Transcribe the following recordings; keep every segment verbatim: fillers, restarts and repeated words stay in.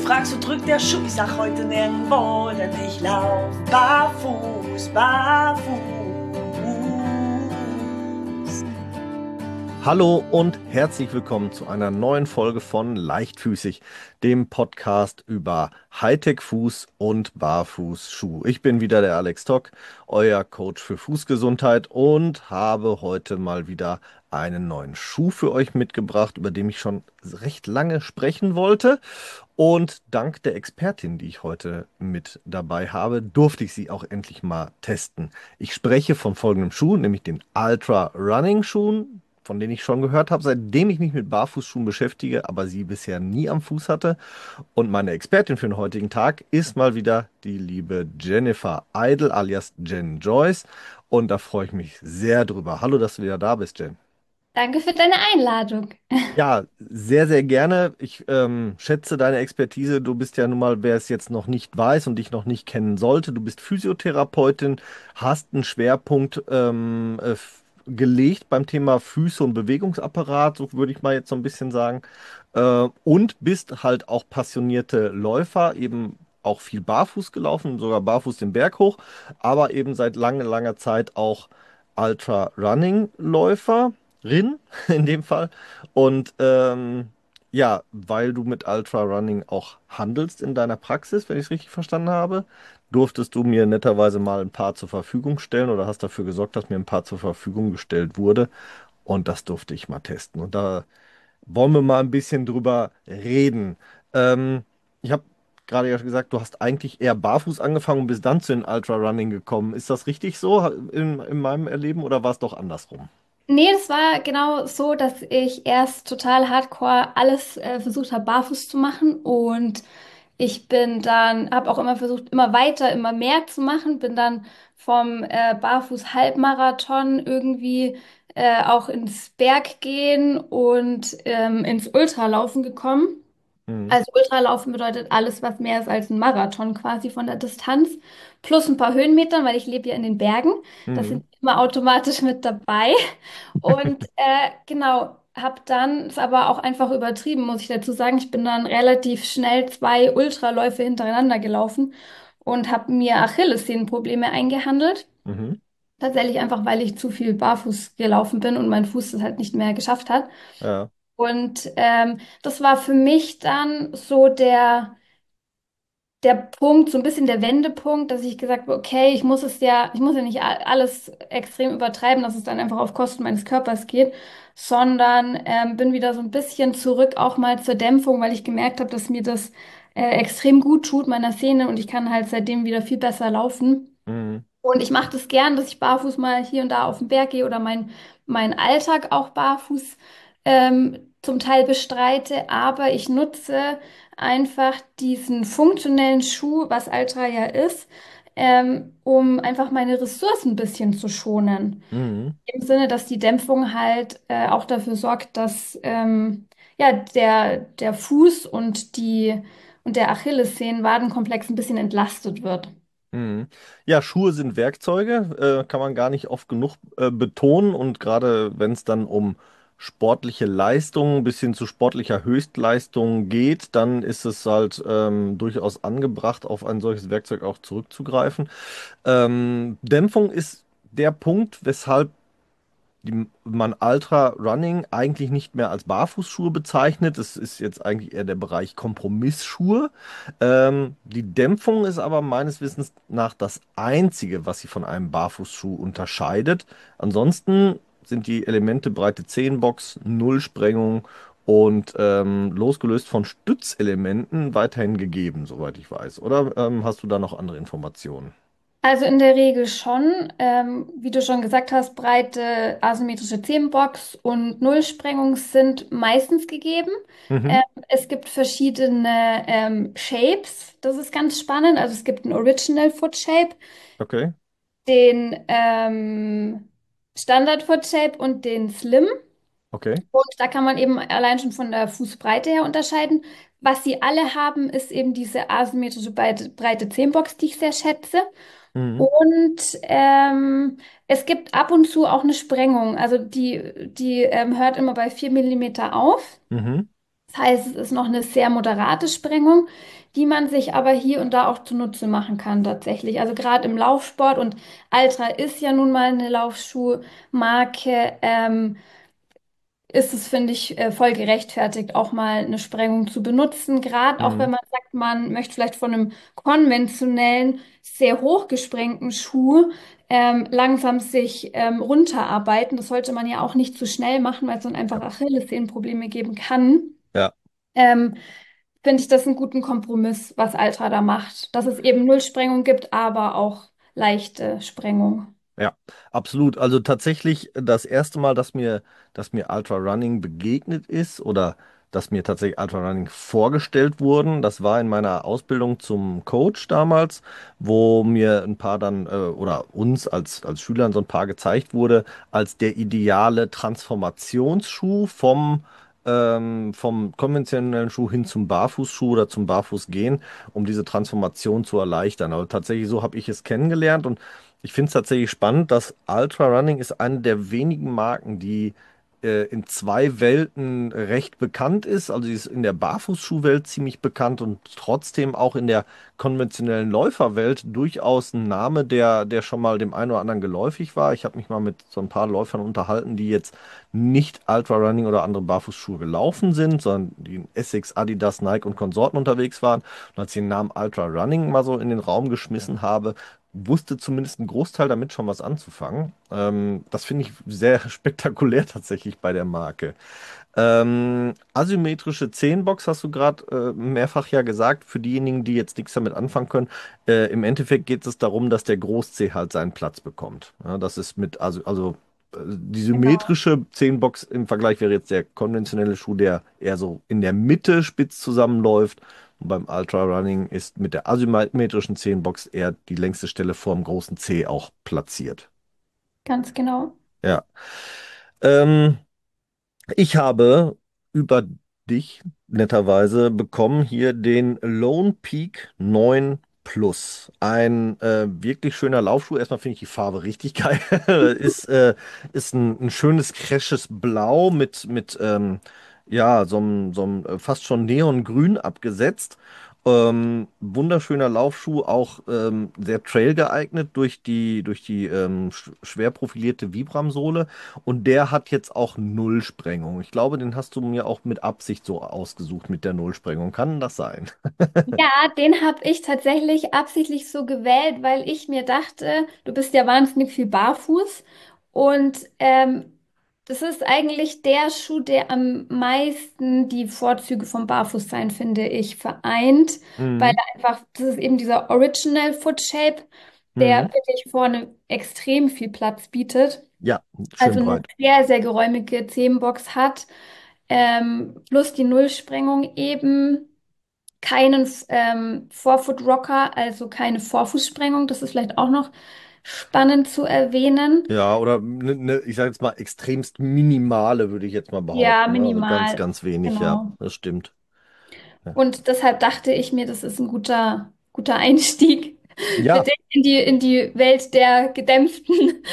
fragst, wo drückt der Schuh? Ich sag heute nirgendwo, denn ich lauf barfuß, barfuß. Hallo und herzlich willkommen zu einer neuen Folge von Leichtfüßig, dem Podcast über Hightech-Fuß und Barfußschuh. Ich bin wieder der Alex Tock, euer Coach für Fußgesundheit und habe heute mal wieder einen neuen Schuh für euch mitgebracht, über den ich schon recht lange sprechen wollte. Und dank der Expertin, die ich heute mit dabei habe, durfte ich sie auch endlich mal testen. Ich spreche von folgendem Schuh, nämlich den Ultra Running Schuhen, von denen ich schon gehört habe, seitdem ich mich mit Barfußschuhen beschäftige, aber sie bisher nie am Fuß hatte. Und meine Expertin für den heutigen Tag ist mal wieder die liebe Jennifer Idle alias Jen Joyce. Und da freue ich mich sehr drüber. Hallo, dass du wieder da bist, Jen. Danke für deine Einladung. Ja, sehr, sehr gerne. Ich ähm, schätze deine Expertise. Du bist ja nun mal, wer es jetzt noch nicht weiß und dich noch nicht kennen sollte, du bist Physiotherapeutin, hast einen Schwerpunkt ähm, äh, f- gelegt beim Thema Füße und Bewegungsapparat, so würde ich mal jetzt so ein bisschen sagen. Äh, und bist halt auch passionierte Läufer, eben auch viel barfuß gelaufen, sogar barfuß den Berg hoch, aber eben seit langer, langer Zeit auch Ultra-Running-Läuferin in dem Fall. Und ähm, ja, weil du mit Ultra Running auch handelst in deiner Praxis, wenn ich es richtig verstanden habe, durftest du mir netterweise mal ein paar zur Verfügung stellen oder hast dafür gesorgt, dass mir ein paar zur Verfügung gestellt wurde. Und das durfte ich mal testen. Und da wollen wir mal ein bisschen drüber reden. Ähm, ich habe gerade ja gesagt, du hast eigentlich eher barfuß angefangen und bist dann zu den Ultra Running gekommen. Ist das richtig so in, in meinem Erleben oder war es doch andersrum? Nee, das war genau so, dass ich erst total hardcore alles äh, versucht habe, barfuß zu machen. Und ich bin dann, habe auch immer versucht, immer weiter, immer mehr zu machen. Bin dann vom äh, Barfuß-Halbmarathon irgendwie äh, auch ins Berggehen und ähm, ins Ultralaufen gekommen. Mhm. Also Ultralaufen bedeutet alles, was mehr ist als ein Marathon quasi von der Distanz, plus ein paar Höhenmetern, weil ich lebe ja in den Bergen. Das Mhm. sind immer automatisch mit dabei. Und äh, genau, habe dann es aber auch einfach übertrieben, muss ich dazu sagen. Ich bin dann relativ schnell zwei Ultraläufe hintereinander gelaufen und habe mir Achillessehnenprobleme eingehandelt. Mhm. Tatsächlich einfach, weil ich zu viel barfuß gelaufen bin und mein Fuß das halt nicht mehr geschafft hat. Ja. Und ähm, das war für mich dann so der der Punkt, so ein bisschen der Wendepunkt, dass ich gesagt habe, okay, ich muss es ja, ich muss ja nicht a- alles extrem übertreiben, dass es dann einfach auf Kosten meines Körpers geht, sondern ähm, bin wieder so ein bisschen zurück auch mal zur Dämpfung, weil ich gemerkt habe, dass mir das äh, extrem gut tut, meiner Szene, und ich kann halt seitdem wieder viel besser laufen. Mhm. Und ich mache das gern, dass ich barfuß mal hier und da auf den Berg gehe oder mein, meinen Alltag auch barfuß ähm, zum Teil bestreite. Aber ich nutze einfach diesen funktionellen Schuh, was Altra ja ist, ähm, um einfach meine Ressourcen ein bisschen zu schonen. Mhm. Im Sinne, dass die Dämpfung halt äh, auch dafür sorgt, dass ähm, ja, der, der Fuß und die und der Achillessehnenwadenkomplex ein bisschen entlastet wird. Mhm. Ja, Schuhe sind Werkzeuge, äh, kann man gar nicht oft genug äh, betonen. Und gerade wenn es dann um sportliche Leistung bis hin zu sportlicher Höchstleistung geht, dann ist es halt ähm, durchaus angebracht, auf ein solches Werkzeug auch zurückzugreifen. Ähm, Dämpfung ist der Punkt, weshalb die man Ultra Running eigentlich nicht mehr als Barfußschuhe bezeichnet. Das ist jetzt eigentlich eher der Bereich Kompromissschuhe. Ähm, die Dämpfung ist aber meines Wissens nach das Einzige, was sie von einem Barfußschuh unterscheidet. Ansonsten sind die Elemente breite Zehenbox, Nullsprengung und ähm, losgelöst von Stützelementen weiterhin gegeben, soweit ich weiß. Oder ähm, hast du da noch andere Informationen? Also in der Regel schon. Ähm, wie du schon gesagt hast, breite asymmetrische Themenbox und Nullsprengung sind meistens gegeben. Mhm. Ähm, es gibt verschiedene ähm, Shapes. Das ist ganz spannend. Also es gibt einen Original Foot Shape, Okay, den ähm, Standard Foot Shape und den Slim. okay. Und da kann man eben allein schon von der Fußbreite her unterscheiden. Was sie alle haben, ist eben diese asymmetrische breite, breite Zehenbox, die ich sehr schätze. Mhm. Und ähm, es gibt ab und zu auch eine Sprengung. Also die, die ähm, hört immer bei vier Millimeter auf. Mhm. Das heißt, es ist noch eine sehr moderate Sprengung, die man sich aber hier und da auch zunutze machen kann tatsächlich. Also gerade im Laufsport und Altra ist ja nun mal eine Laufschuhmarke. Ähm, ist es, finde ich, äh, voll gerechtfertigt, auch mal eine Sprengung zu benutzen. Gerade auch wenn Mhm. man sagt, man möchte vielleicht von einem konventionellen, sehr hochgesprengten Schuh ähm, langsam sich ähm, runterarbeiten. Das sollte man ja auch nicht zu schnell machen, weil es dann einfach Ja. Achillessehnenprobleme geben kann. Ja. Ähm, Finde ich das einen guten Kompromiss, was Altra da macht. Dass es eben Nullsprengung gibt, aber auch leichte Sprengung. Ja, absolut. Also tatsächlich das erste Mal, dass mir, dass mir Ultra Running begegnet ist oder dass mir tatsächlich Ultra Running vorgestellt wurden, das war in meiner Ausbildung zum Coach damals, wo mir ein paar dann äh, oder uns als, als Schülern so ein paar gezeigt wurde, als der ideale Transformationsschuh vom ähm, vom konventionellen Schuh hin zum Barfußschuh oder zum Barfußgehen, um diese Transformation zu erleichtern. Aber tatsächlich so habe ich es kennengelernt und ich finde es tatsächlich spannend, dass Ultra Running ist eine der wenigen Marken, die äh, in zwei Welten recht bekannt ist. Also sie ist in der Barfußschuhwelt ziemlich bekannt und trotzdem auch in der konventionellen Läuferwelt durchaus ein Name, der, der schon mal dem einen oder anderen geläufig war. Ich habe mich mal mit so ein paar Läufern unterhalten, die jetzt nicht Ultra Running oder andere Barfußschuhe gelaufen sind, sondern die in Essex, Adidas, Nike und Konsorten unterwegs waren. Und als ich den Namen Ultra Running mal so in den Raum geschmissen habe, wusste zumindest ein Großteil damit schon was anzufangen. Ähm, das finde ich sehr spektakulär tatsächlich bei der Marke. Ähm, asymmetrische Zehenbox hast du gerade äh, mehrfach ja gesagt. Für diejenigen, die jetzt nichts damit anfangen können, äh, im Endeffekt geht es darum, dass der Großzeh halt seinen Platz bekommt. Ja, das ist mit, also, also äh, die Genau. symmetrische Zehenbox im Vergleich wäre jetzt der konventionelle Schuh, der eher so in der Mitte spitz zusammenläuft. Und beim Ultra Running ist mit der asymmetrischen Zehenbox eher die längste Stelle vorm großen Zeh auch platziert. Ganz genau. Ja. Ähm, Ich habe über dich netterweise bekommen hier den Lone Peak neun Plus. Ein äh, wirklich schöner Laufschuh. Erstmal finde ich die Farbe richtig geil. Ist, äh, ist ein, ein schönes, crashes Blau mit, mit ähm, ja, so einem, so einem äh, fast schon Neongrün abgesetzt. Ähm, wunderschöner Laufschuh, auch ähm, sehr trail geeignet durch die, durch die ähm, sch schwer profilierte Vibram-Sohle. Und der hat jetzt auch Nullsprengung. Ich glaube, den hast du mir auch mit Absicht so ausgesucht mit der Nullsprengung. Kann das sein? Ja, den habe ich tatsächlich absichtlich so gewählt, weil ich mir dachte, du bist ja wahnsinnig viel barfuß und ähm, das ist eigentlich der Schuh, der am meisten die Vorzüge vom Barfußsein, finde ich, vereint, weil Mhm. er einfach, das ist eben dieser Original Foot Shape, der Mhm. wirklich vorne extrem viel Platz bietet, Ja, schön also eine breit. sehr, sehr geräumige Zehenbox hat, ähm, plus die Nullsprengung eben keinen ähm, Forefoot-Rocker, also keine Vorfußsprengung. Das ist vielleicht auch noch spannend zu erwähnen. Ja, oder ne, ne, ich sage jetzt mal extremst minimale, würde ich jetzt mal Ja, behaupten. Ne? Also ganz, minimal. ganz wenig, ja, Genau. das stimmt. Ja, Und deshalb dachte ich mir, das ist ein guter, guter Einstieg für ja, dich in die, in die Welt der gedämpften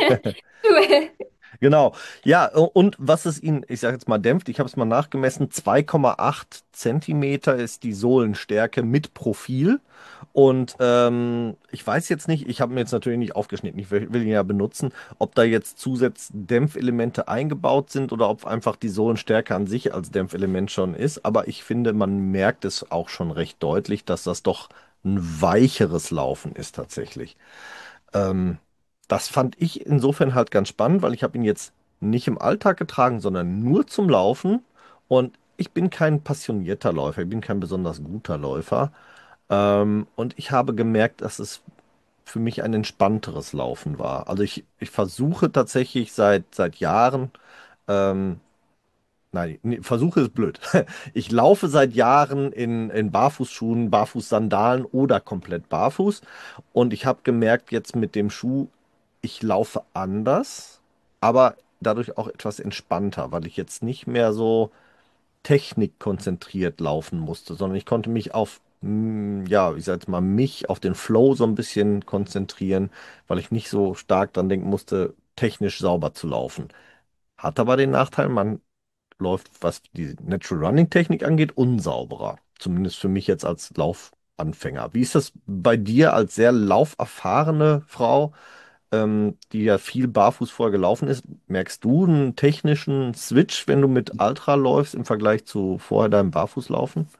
Schuhe. genau. Ja, und was es ihn, ich sage jetzt mal, dämpft, ich habe es mal nachgemessen, zwei Komma acht Zentimeter ist die Sohlenstärke mit Profil. Und ähm, ich weiß jetzt nicht, ich habe mir jetzt natürlich nicht aufgeschnitten, ich will, will ihn ja benutzen, ob da jetzt zusätzlich Dämpfelemente eingebaut sind oder ob einfach die Sohlenstärke an sich als Dämpfelement schon ist. Aber ich finde, man merkt es auch schon recht deutlich, dass das doch ein weicheres Laufen ist tatsächlich. Ähm, Das fand ich insofern halt ganz spannend, weil ich habe ihn jetzt nicht im Alltag getragen, sondern nur zum Laufen. Und ich bin kein passionierter Läufer, ich bin kein besonders guter Läufer. Ähm, und ich habe gemerkt, dass es für mich ein entspannteres Laufen war. Also ich, ich versuche tatsächlich seit, seit Jahren, ähm, nein, nee, versuche ist blöd. Ich laufe seit Jahren in, in Barfußschuhen, Barfußsandalen oder komplett barfuß. Und ich habe gemerkt, jetzt mit dem Schuh, ich laufe anders, aber dadurch auch etwas entspannter, weil ich jetzt nicht mehr so technikkonzentriert laufen musste, sondern ich konnte mich auf, mm, ja, ich sag jetzt mal, mich, auf den Flow so ein bisschen konzentrieren, weil ich nicht so stark dran denken musste, technisch sauber zu laufen. Hat aber den Nachteil, man läuft, was die Natural Running Technik angeht, unsauberer. Zumindest für mich jetzt als Laufanfänger. Wie ist das bei dir als sehr lauferfahrene Frau, ähm, die ja viel barfuß vorher gelaufen ist? Merkst du einen technischen Switch, wenn du mit Ultra läufst im Vergleich zu vorher deinem Barfußlaufen?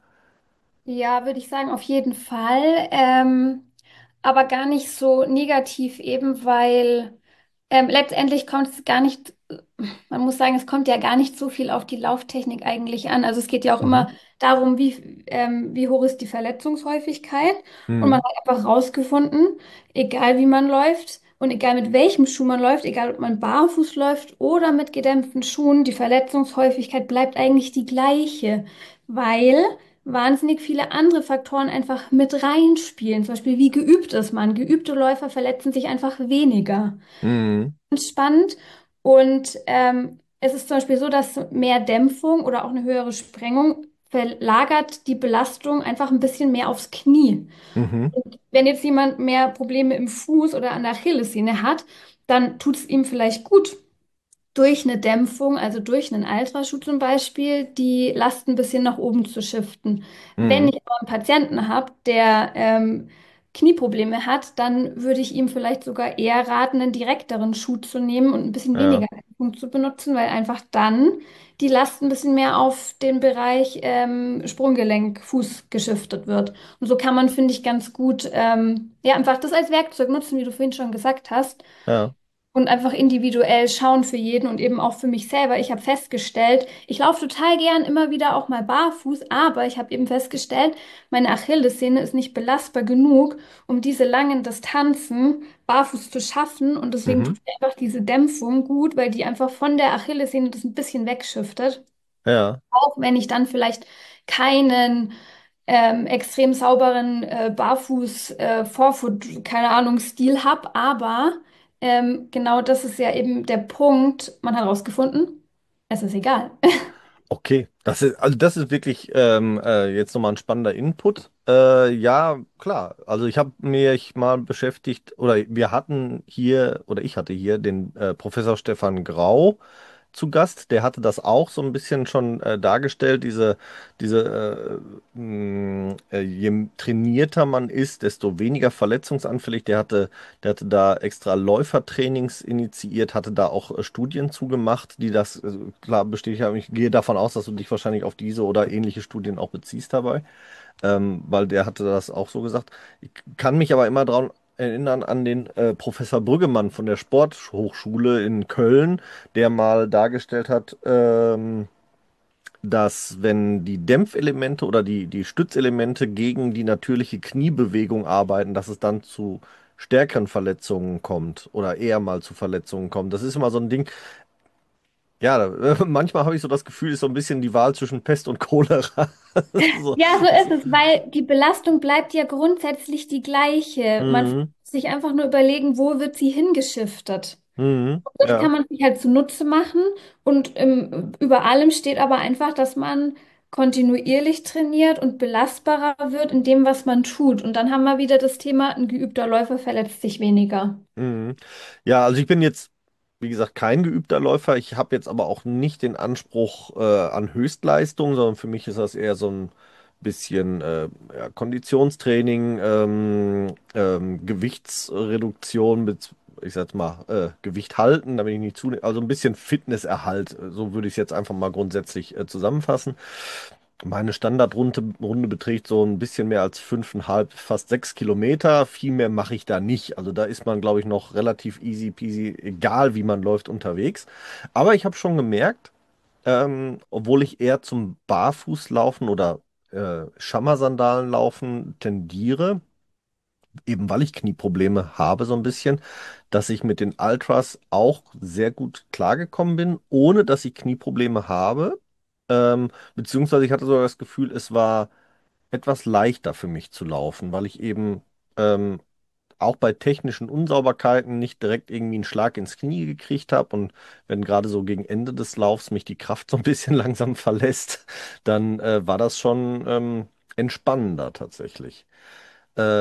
Ja, würde ich sagen, auf jeden Fall. Ähm, aber gar nicht so negativ eben, weil ähm, letztendlich kommt es gar nicht, man muss sagen, es kommt ja gar nicht so viel auf die Lauftechnik eigentlich an. Also es geht ja auch Mhm. immer darum, wie, ähm, wie hoch ist die Verletzungshäufigkeit. Und man Mhm. hat einfach rausgefunden, egal wie man läuft und egal mit welchem Schuh man läuft, egal ob man barfuß läuft oder mit gedämpften Schuhen, die Verletzungshäufigkeit bleibt eigentlich die gleiche, weil wahnsinnig viele andere Faktoren einfach mit reinspielen. Zum Beispiel, wie geübt ist man? Geübte Läufer verletzen sich einfach weniger. Mhm. Ganz spannend. Und ähm, es ist zum Beispiel so, dass mehr Dämpfung oder auch eine höhere Sprengung verlagert die Belastung einfach ein bisschen mehr aufs Knie. Mhm. Wenn jetzt jemand mehr Probleme im Fuß oder an der Achillessehne hat, dann tut es ihm vielleicht gut, durch eine Dämpfung, also durch einen Ultraschuh zum Beispiel, die Last ein bisschen nach oben zu shiften. Wenn Mhm. ich aber einen Patienten habe, der ähm, Knieprobleme hat, dann würde ich ihm vielleicht sogar eher raten, einen direkteren Schuh zu nehmen und ein bisschen Ja. weniger Dämpfung zu benutzen, weil einfach dann die Last ein bisschen mehr auf den Bereich ähm, Sprunggelenk, Fuß geschiftet wird. Und so kann man, finde ich, ganz gut ähm, ja, einfach das als Werkzeug nutzen, wie du vorhin schon gesagt hast. Ja. Und einfach individuell schauen für jeden und eben auch für mich selber. Ich habe festgestellt, ich laufe total gern immer wieder auch mal barfuß, aber ich habe eben festgestellt, meine Achillessehne ist nicht belastbar genug, um diese langen Distanzen barfuß zu schaffen. Und deswegen Mhm. tut mir einfach diese Dämpfung gut, weil die einfach von der Achillessehne das ein bisschen wegschiftet. Ja. Auch wenn ich dann vielleicht keinen ähm, extrem sauberen äh, Barfuß, äh, Vorfuß, keine Ahnung, Stil habe. Aber ähm, genau das ist ja eben der Punkt. Man hat herausgefunden, es ist egal. Okay, das ist, also das ist wirklich ähm, äh, jetzt nochmal ein spannender Input. Äh, ja, klar. Also ich habe mich mal beschäftigt, oder wir hatten hier, oder ich hatte hier den äh, Professor Stefan Grau zu Gast. Der hatte das auch so ein bisschen schon äh, dargestellt, diese, diese äh, mh, äh, je trainierter man ist, desto weniger verletzungsanfällig. Der hatte, der hatte da extra Läufertrainings initiiert, hatte da auch äh, Studien zugemacht, die das äh, klar bestätigt haben. Ich gehe davon aus, dass du dich wahrscheinlich auf diese oder ähnliche Studien auch beziehst dabei, ähm, weil der hatte das auch so gesagt. Ich kann mich aber immer daran erinnern an den äh, Professor Brüggemann von der Sporthochschule in Köln, der mal dargestellt hat, ähm, dass wenn die Dämpfelemente oder die, die Stützelemente gegen die natürliche Kniebewegung arbeiten, dass es dann zu stärkeren Verletzungen kommt oder eher mal zu Verletzungen kommt. Das ist immer so ein Ding. Ja, da, manchmal habe ich so das Gefühl, ist so ein bisschen die Wahl zwischen Pest und Cholera. So, Ja, so es, ist es, weil die Belastung bleibt ja grundsätzlich die gleiche. Man muss mhm, sich einfach nur überlegen, wo wird sie hingeschiftet. mhm, Das ja. kann man sich halt zunutze machen und ähm, über allem steht aber einfach, dass man kontinuierlich trainiert und belastbarer wird in dem, was man tut. Und dann haben wir wieder das Thema, ein geübter Läufer verletzt sich weniger. Mhm. Ja, also ich bin jetzt, wie gesagt, kein geübter Läufer. Ich habe jetzt aber auch nicht den Anspruch äh, an Höchstleistung, sondern für mich ist das eher so ein bisschen äh, ja, Konditionstraining, ähm, ähm, Gewichtsreduktion, mit, ich sag mal, äh, Gewicht halten, damit ich nicht zu, also ein bisschen Fitnesserhalt. So würde ich es jetzt einfach mal grundsätzlich äh, zusammenfassen. Meine Standardrunde Runde beträgt so ein bisschen mehr als fünfeinhalb, fast sechs Kilometer. Viel mehr mache ich da nicht. Also da ist man, glaube ich, noch relativ easy peasy, egal wie man läuft, unterwegs. Aber ich habe schon gemerkt, ähm, obwohl ich eher zum Barfußlaufen oder äh, Schammersandalenlaufen tendiere, eben weil ich Knieprobleme habe so ein bisschen, dass ich mit den Ultras auch sehr gut klargekommen bin, ohne dass ich Knieprobleme habe. Ähm, beziehungsweise ich hatte sogar das Gefühl, es war etwas leichter für mich zu laufen, weil ich eben ähm, auch bei technischen Unsauberkeiten nicht direkt irgendwie einen Schlag ins Knie gekriegt habe. Und wenn gerade so gegen Ende des Laufs mich die Kraft so ein bisschen langsam verlässt, dann äh, war das schon ähm, entspannender tatsächlich. Äh,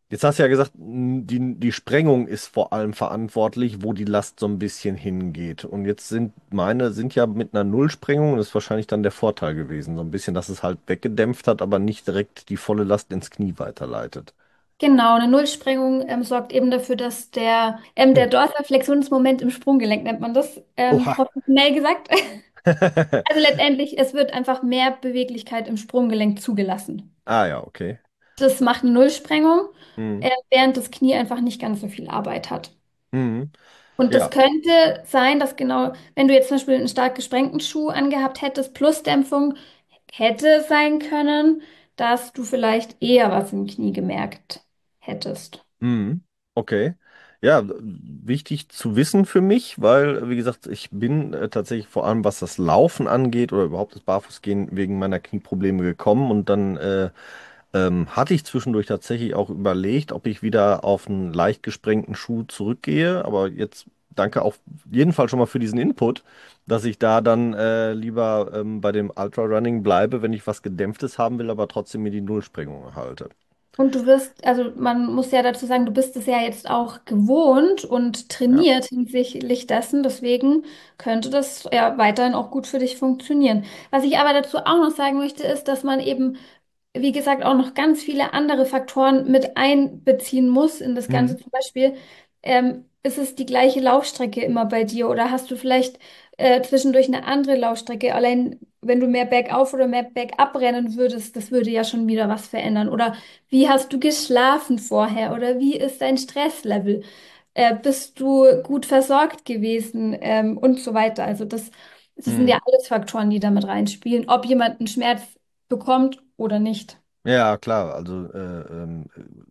Jetzt hast du ja gesagt, m, die, die Sprengung ist vor allem verantwortlich, wo die Last so ein bisschen hingeht. Und jetzt sind meine sind ja mit einer Nullsprengung, das ist wahrscheinlich dann der Vorteil gewesen, so ein bisschen, dass es halt weggedämpft hat, aber nicht direkt die volle Last ins Knie weiterleitet. Genau, eine Nullsprengung ähm, sorgt eben dafür, dass der, ähm, Hm. der Dorsiflexionsmoment im Sprunggelenk nennt man das, ähm, Oha. professionell gesagt. Also letztendlich, es wird einfach mehr Beweglichkeit im Sprunggelenk zugelassen. Ah ja, okay. Das macht eine Nullsprengung, Hm. äh, während das Knie einfach nicht ganz so viel Arbeit hat. Hm. Und das Ja. könnte sein, dass genau, wenn du jetzt zum Beispiel einen stark gesprengten Schuh angehabt hättest, plus Dämpfung, hätte es sein können, dass du vielleicht eher was im Knie gemerkt hättest. Mhm. Okay. Ja, wichtig zu wissen für mich, weil, wie gesagt, ich bin äh, tatsächlich vor allem, was das Laufen angeht oder überhaupt das Barfußgehen wegen meiner Knieprobleme gekommen und dann äh, ähm, hatte ich zwischendurch tatsächlich auch überlegt, ob ich wieder auf einen leicht gesprengten Schuh zurückgehe, aber jetzt danke auf jeden Fall schon mal für diesen Input, dass ich da dann äh, lieber ähm, bei dem Ultra Running bleibe, wenn ich was Gedämpftes haben will, aber trotzdem mir die Nullsprengung halte. Und du wirst, also man muss ja dazu sagen, du bist es ja jetzt auch gewohnt und Ja. trainiert hinsichtlich dessen. Deswegen könnte das ja weiterhin auch gut für dich funktionieren. Was ich aber dazu auch noch sagen möchte, ist, dass man eben, wie gesagt, auch noch ganz viele andere Faktoren mit einbeziehen muss in das Ganze. Mhm. Zum Beispiel, ähm, ist es die gleiche Laufstrecke immer bei dir oder hast du vielleicht äh, zwischendurch eine andere Laufstrecke? Allein wenn du mehr bergauf oder mehr bergab rennen würdest, das würde ja schon wieder was verändern. Oder wie hast du geschlafen vorher? Oder wie ist dein Stresslevel? Äh, bist du gut versorgt gewesen? Ähm, und so weiter. Also das, das sind ja Mhm. alles Faktoren, die damit reinspielen, ob jemand einen Schmerz bekommt oder nicht. Ja, klar, also äh, ähm,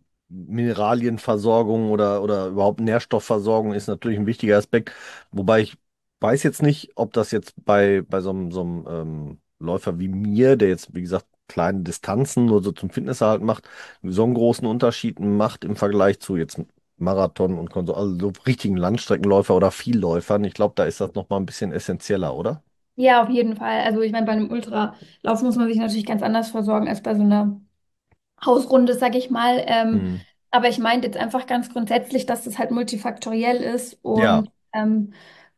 Mineralienversorgung oder, oder überhaupt Nährstoffversorgung ist natürlich ein wichtiger Aspekt. Wobei ich weiß jetzt nicht, ob das jetzt bei, bei so einem, so einem ähm, Läufer wie mir, der jetzt, wie gesagt, kleine Distanzen nur so zum Fitness halt macht, so einen großen Unterschied macht im Vergleich zu jetzt Marathon und Konso, also so richtigen Landstreckenläufer oder Vielläufern. Ich glaube, da ist das nochmal ein bisschen essentieller, oder? Ja, auf jeden Fall. Also ich meine, bei einem Ultralauf muss man sich natürlich ganz anders versorgen als bei so einer Hausrunde, sag ich mal. Ähm, Hm. aber ich meinte jetzt einfach ganz grundsätzlich, dass das halt multifaktoriell ist Ja. und ähm,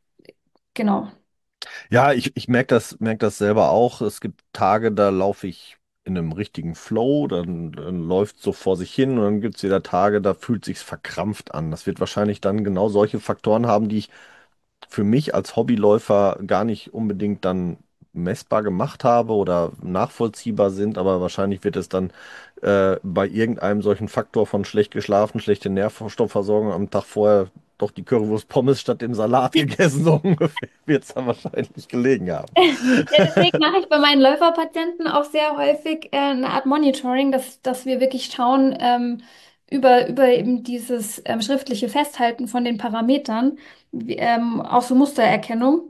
genau. Ja, ich, ich merke das, merk das selber auch. Es gibt Tage, da laufe ich in einem richtigen Flow, dann, dann läuft so vor sich hin und dann gibt es wieder Tage, da fühlt sich's verkrampft an. Das wird wahrscheinlich dann genau solche Faktoren haben, die ich für mich als Hobbyläufer gar nicht unbedingt dann messbar gemacht habe oder nachvollziehbar sind, aber wahrscheinlich wird es dann äh, bei irgendeinem solchen Faktor von schlecht geschlafen, schlechte Nährstoffversorgung am Tag vorher doch die Currywurst Pommes statt dem Salat gegessen, so ungefähr wird es dann wahrscheinlich gelegen haben. Ja, deswegen mache ich bei meinen Läuferpatienten auch sehr häufig äh, eine Art Monitoring, dass, dass wir wirklich schauen, ähm, über, über eben dieses ähm, schriftliche Festhalten von den Parametern, wie, ähm, auch so Mustererkennung,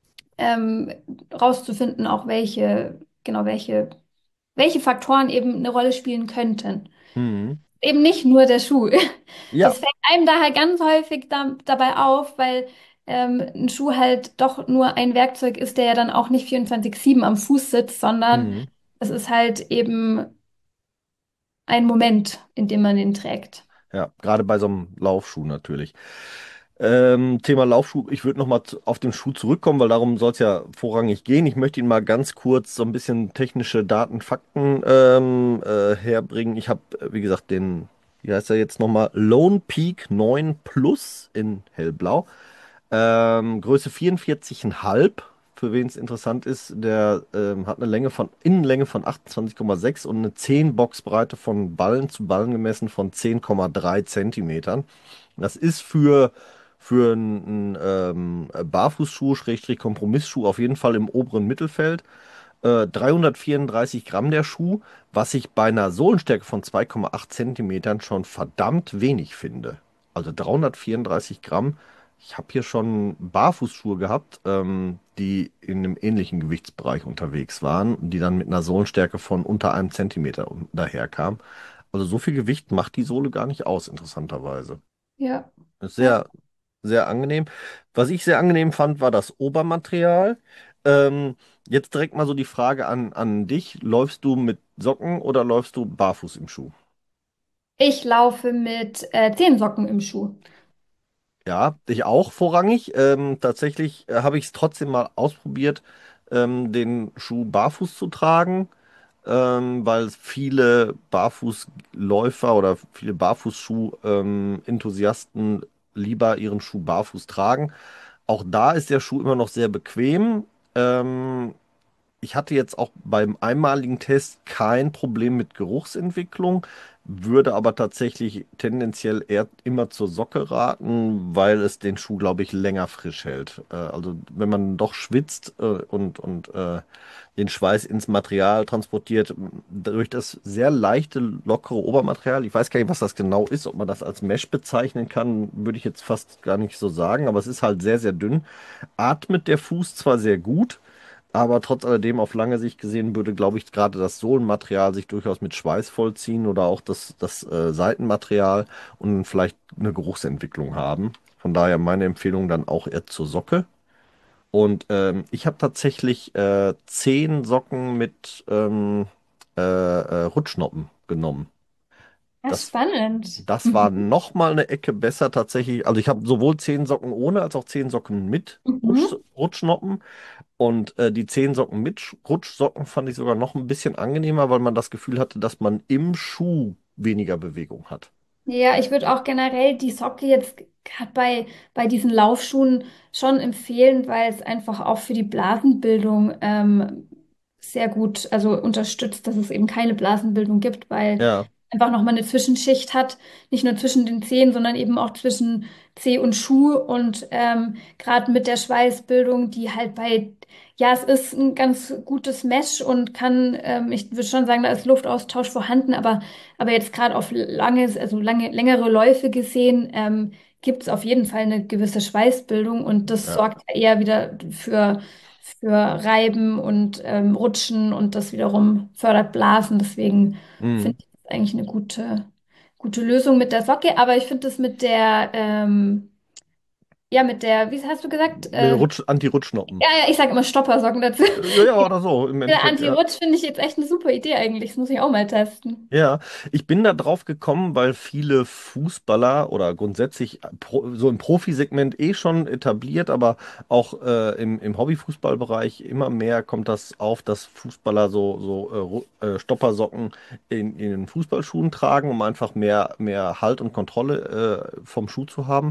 ähm, rauszufinden, auch welche, genau welche, welche Faktoren eben eine Rolle spielen könnten. Mhm. Eben nicht nur der Schuh. Das Ja. fällt einem daher ganz häufig da, dabei auf, weil ähm, ein Schuh halt doch nur ein Werkzeug ist, der ja dann auch nicht vierundzwanzig sieben am Fuß sitzt, sondern Mhm. es ist halt eben ein Moment, in dem man ihn trägt. Ja, gerade bei so einem Laufschuh natürlich. Ähm, Thema Laufschuh, ich würde nochmal auf den Schuh zurückkommen, weil darum soll es ja vorrangig gehen. Ich möchte Ihnen mal ganz kurz so ein bisschen technische Daten, Fakten ähm, äh, herbringen. Ich habe, wie gesagt, den, wie heißt er jetzt nochmal, Lone Peak neun Plus in hellblau. Ähm, Größe vierundvierzig Komma fünf, für wen es interessant ist. Der ähm, hat eine Länge von, Innenlänge von achtundzwanzig Komma sechs und eine zehn Boxbreite von Ballen zu Ballen gemessen von zehn Komma drei Zentimetern. Das ist für, für einen ähm, Barfußschuh, Schrägstrich Kompromissschuh auf jeden Fall im oberen Mittelfeld. Äh, dreihundertvierunddreißig Gramm der Schuh, was ich bei einer Sohlenstärke von zwei Komma acht Zentimetern schon verdammt wenig finde. Also dreihundertvierunddreißig Gramm. Ich habe hier schon Barfußschuhe gehabt, ähm, die in einem ähnlichen Gewichtsbereich unterwegs waren, die dann mit einer Sohlenstärke von unter einem Zentimeter daherkamen. Also so viel Gewicht macht die Sohle gar nicht aus, interessanterweise. Ja, Ist ja. sehr, sehr angenehm. Was ich sehr angenehm fand, war das Obermaterial. Ähm, Jetzt direkt mal so die Frage an, an dich. Läufst du mit Socken oder läufst du barfuß im Schuh? Ich laufe mit äh, Zehensocken im Schuh. Ja, ich auch vorrangig. Ähm, tatsächlich äh, habe ich es trotzdem mal ausprobiert, ähm, den Schuh barfuß zu tragen, ähm, weil viele Barfußläufer oder viele Barfußschuh-Enthusiasten lieber ihren Schuh barfuß tragen. Auch da ist der Schuh immer noch sehr bequem. Ähm, Ich hatte jetzt auch beim einmaligen Test kein Problem mit Geruchsentwicklung, würde aber tatsächlich tendenziell eher immer zur Socke raten, weil es den Schuh, glaube ich, länger frisch hält. Äh, also wenn man doch schwitzt äh, und, und äh, den Schweiß ins Material transportiert, durch das sehr leichte, lockere Obermaterial, ich weiß gar nicht, was das genau ist, ob man das als Mesh bezeichnen kann, würde ich jetzt fast gar nicht so sagen, aber es ist halt sehr, sehr dünn. Atmet der Fuß zwar sehr gut, aber trotz alledem auf lange Sicht gesehen würde, glaube ich, gerade das Sohlenmaterial sich durchaus mit Schweiß vollziehen oder auch das, das äh, Seitenmaterial und vielleicht eine Geruchsentwicklung haben. Von daher meine Empfehlung dann auch eher zur Socke. Und ähm, ich habe tatsächlich äh, zehn Socken mit ähm, äh, äh, Rutschnoppen genommen. Ja, Das, spannend. das war Mhm. noch mal eine Ecke besser tatsächlich. Also ich habe sowohl zehn Socken ohne als auch zehn Socken mit Rutsch, Mhm. Rutschnoppen. Und äh, die zehn Socken mit Sch- Rutschsocken fand ich sogar noch ein bisschen angenehmer, weil man das Gefühl hatte, dass man im Schuh weniger Bewegung hat. Ja, ich würde auch generell die Socke jetzt gerade bei, bei diesen Laufschuhen schon empfehlen, weil es einfach auch für die Blasenbildung ähm, sehr gut, also unterstützt, dass es eben keine Blasenbildung gibt, weil Ja. einfach nochmal eine Zwischenschicht hat, nicht nur zwischen den Zehen, sondern eben auch zwischen Zeh und Schuh und ähm, gerade mit der Schweißbildung, die halt bei, ja, es ist ein ganz gutes Mesh und kann, ähm, ich würde schon sagen, da ist Luftaustausch vorhanden, aber aber jetzt gerade auf lange, also lange, längere Läufe gesehen, ähm, gibt es auf jeden Fall eine gewisse Schweißbildung und das Ja. sorgt ja eher wieder für, für Reiben und ähm, Rutschen und das wiederum fördert Blasen. Deswegen finde Mhm. ich das eigentlich eine gute, gute Lösung mit der Socke. Aber ich finde das mit der, ähm, ja, mit der, wie hast du gesagt? Mit Äh, Rutsch, Anti-Rutschnoppen. ja, ja, ich sage immer Stoppersocken dazu. Äh, Ja, ja, oder so, im Der Endeffekt, ja. Anti-Rutsch finde ich jetzt echt eine super Idee eigentlich. Das muss ich auch mal testen. Ja, ich bin da drauf gekommen, weil viele Fußballer oder grundsätzlich pro, so im Profisegment eh schon etabliert, aber auch äh, im, im Hobbyfußballbereich immer mehr kommt das auf, dass Fußballer so, so äh, Ru- äh, Stoppersocken in, in den Fußballschuhen tragen, um einfach mehr, mehr Halt und Kontrolle äh, vom Schuh zu haben.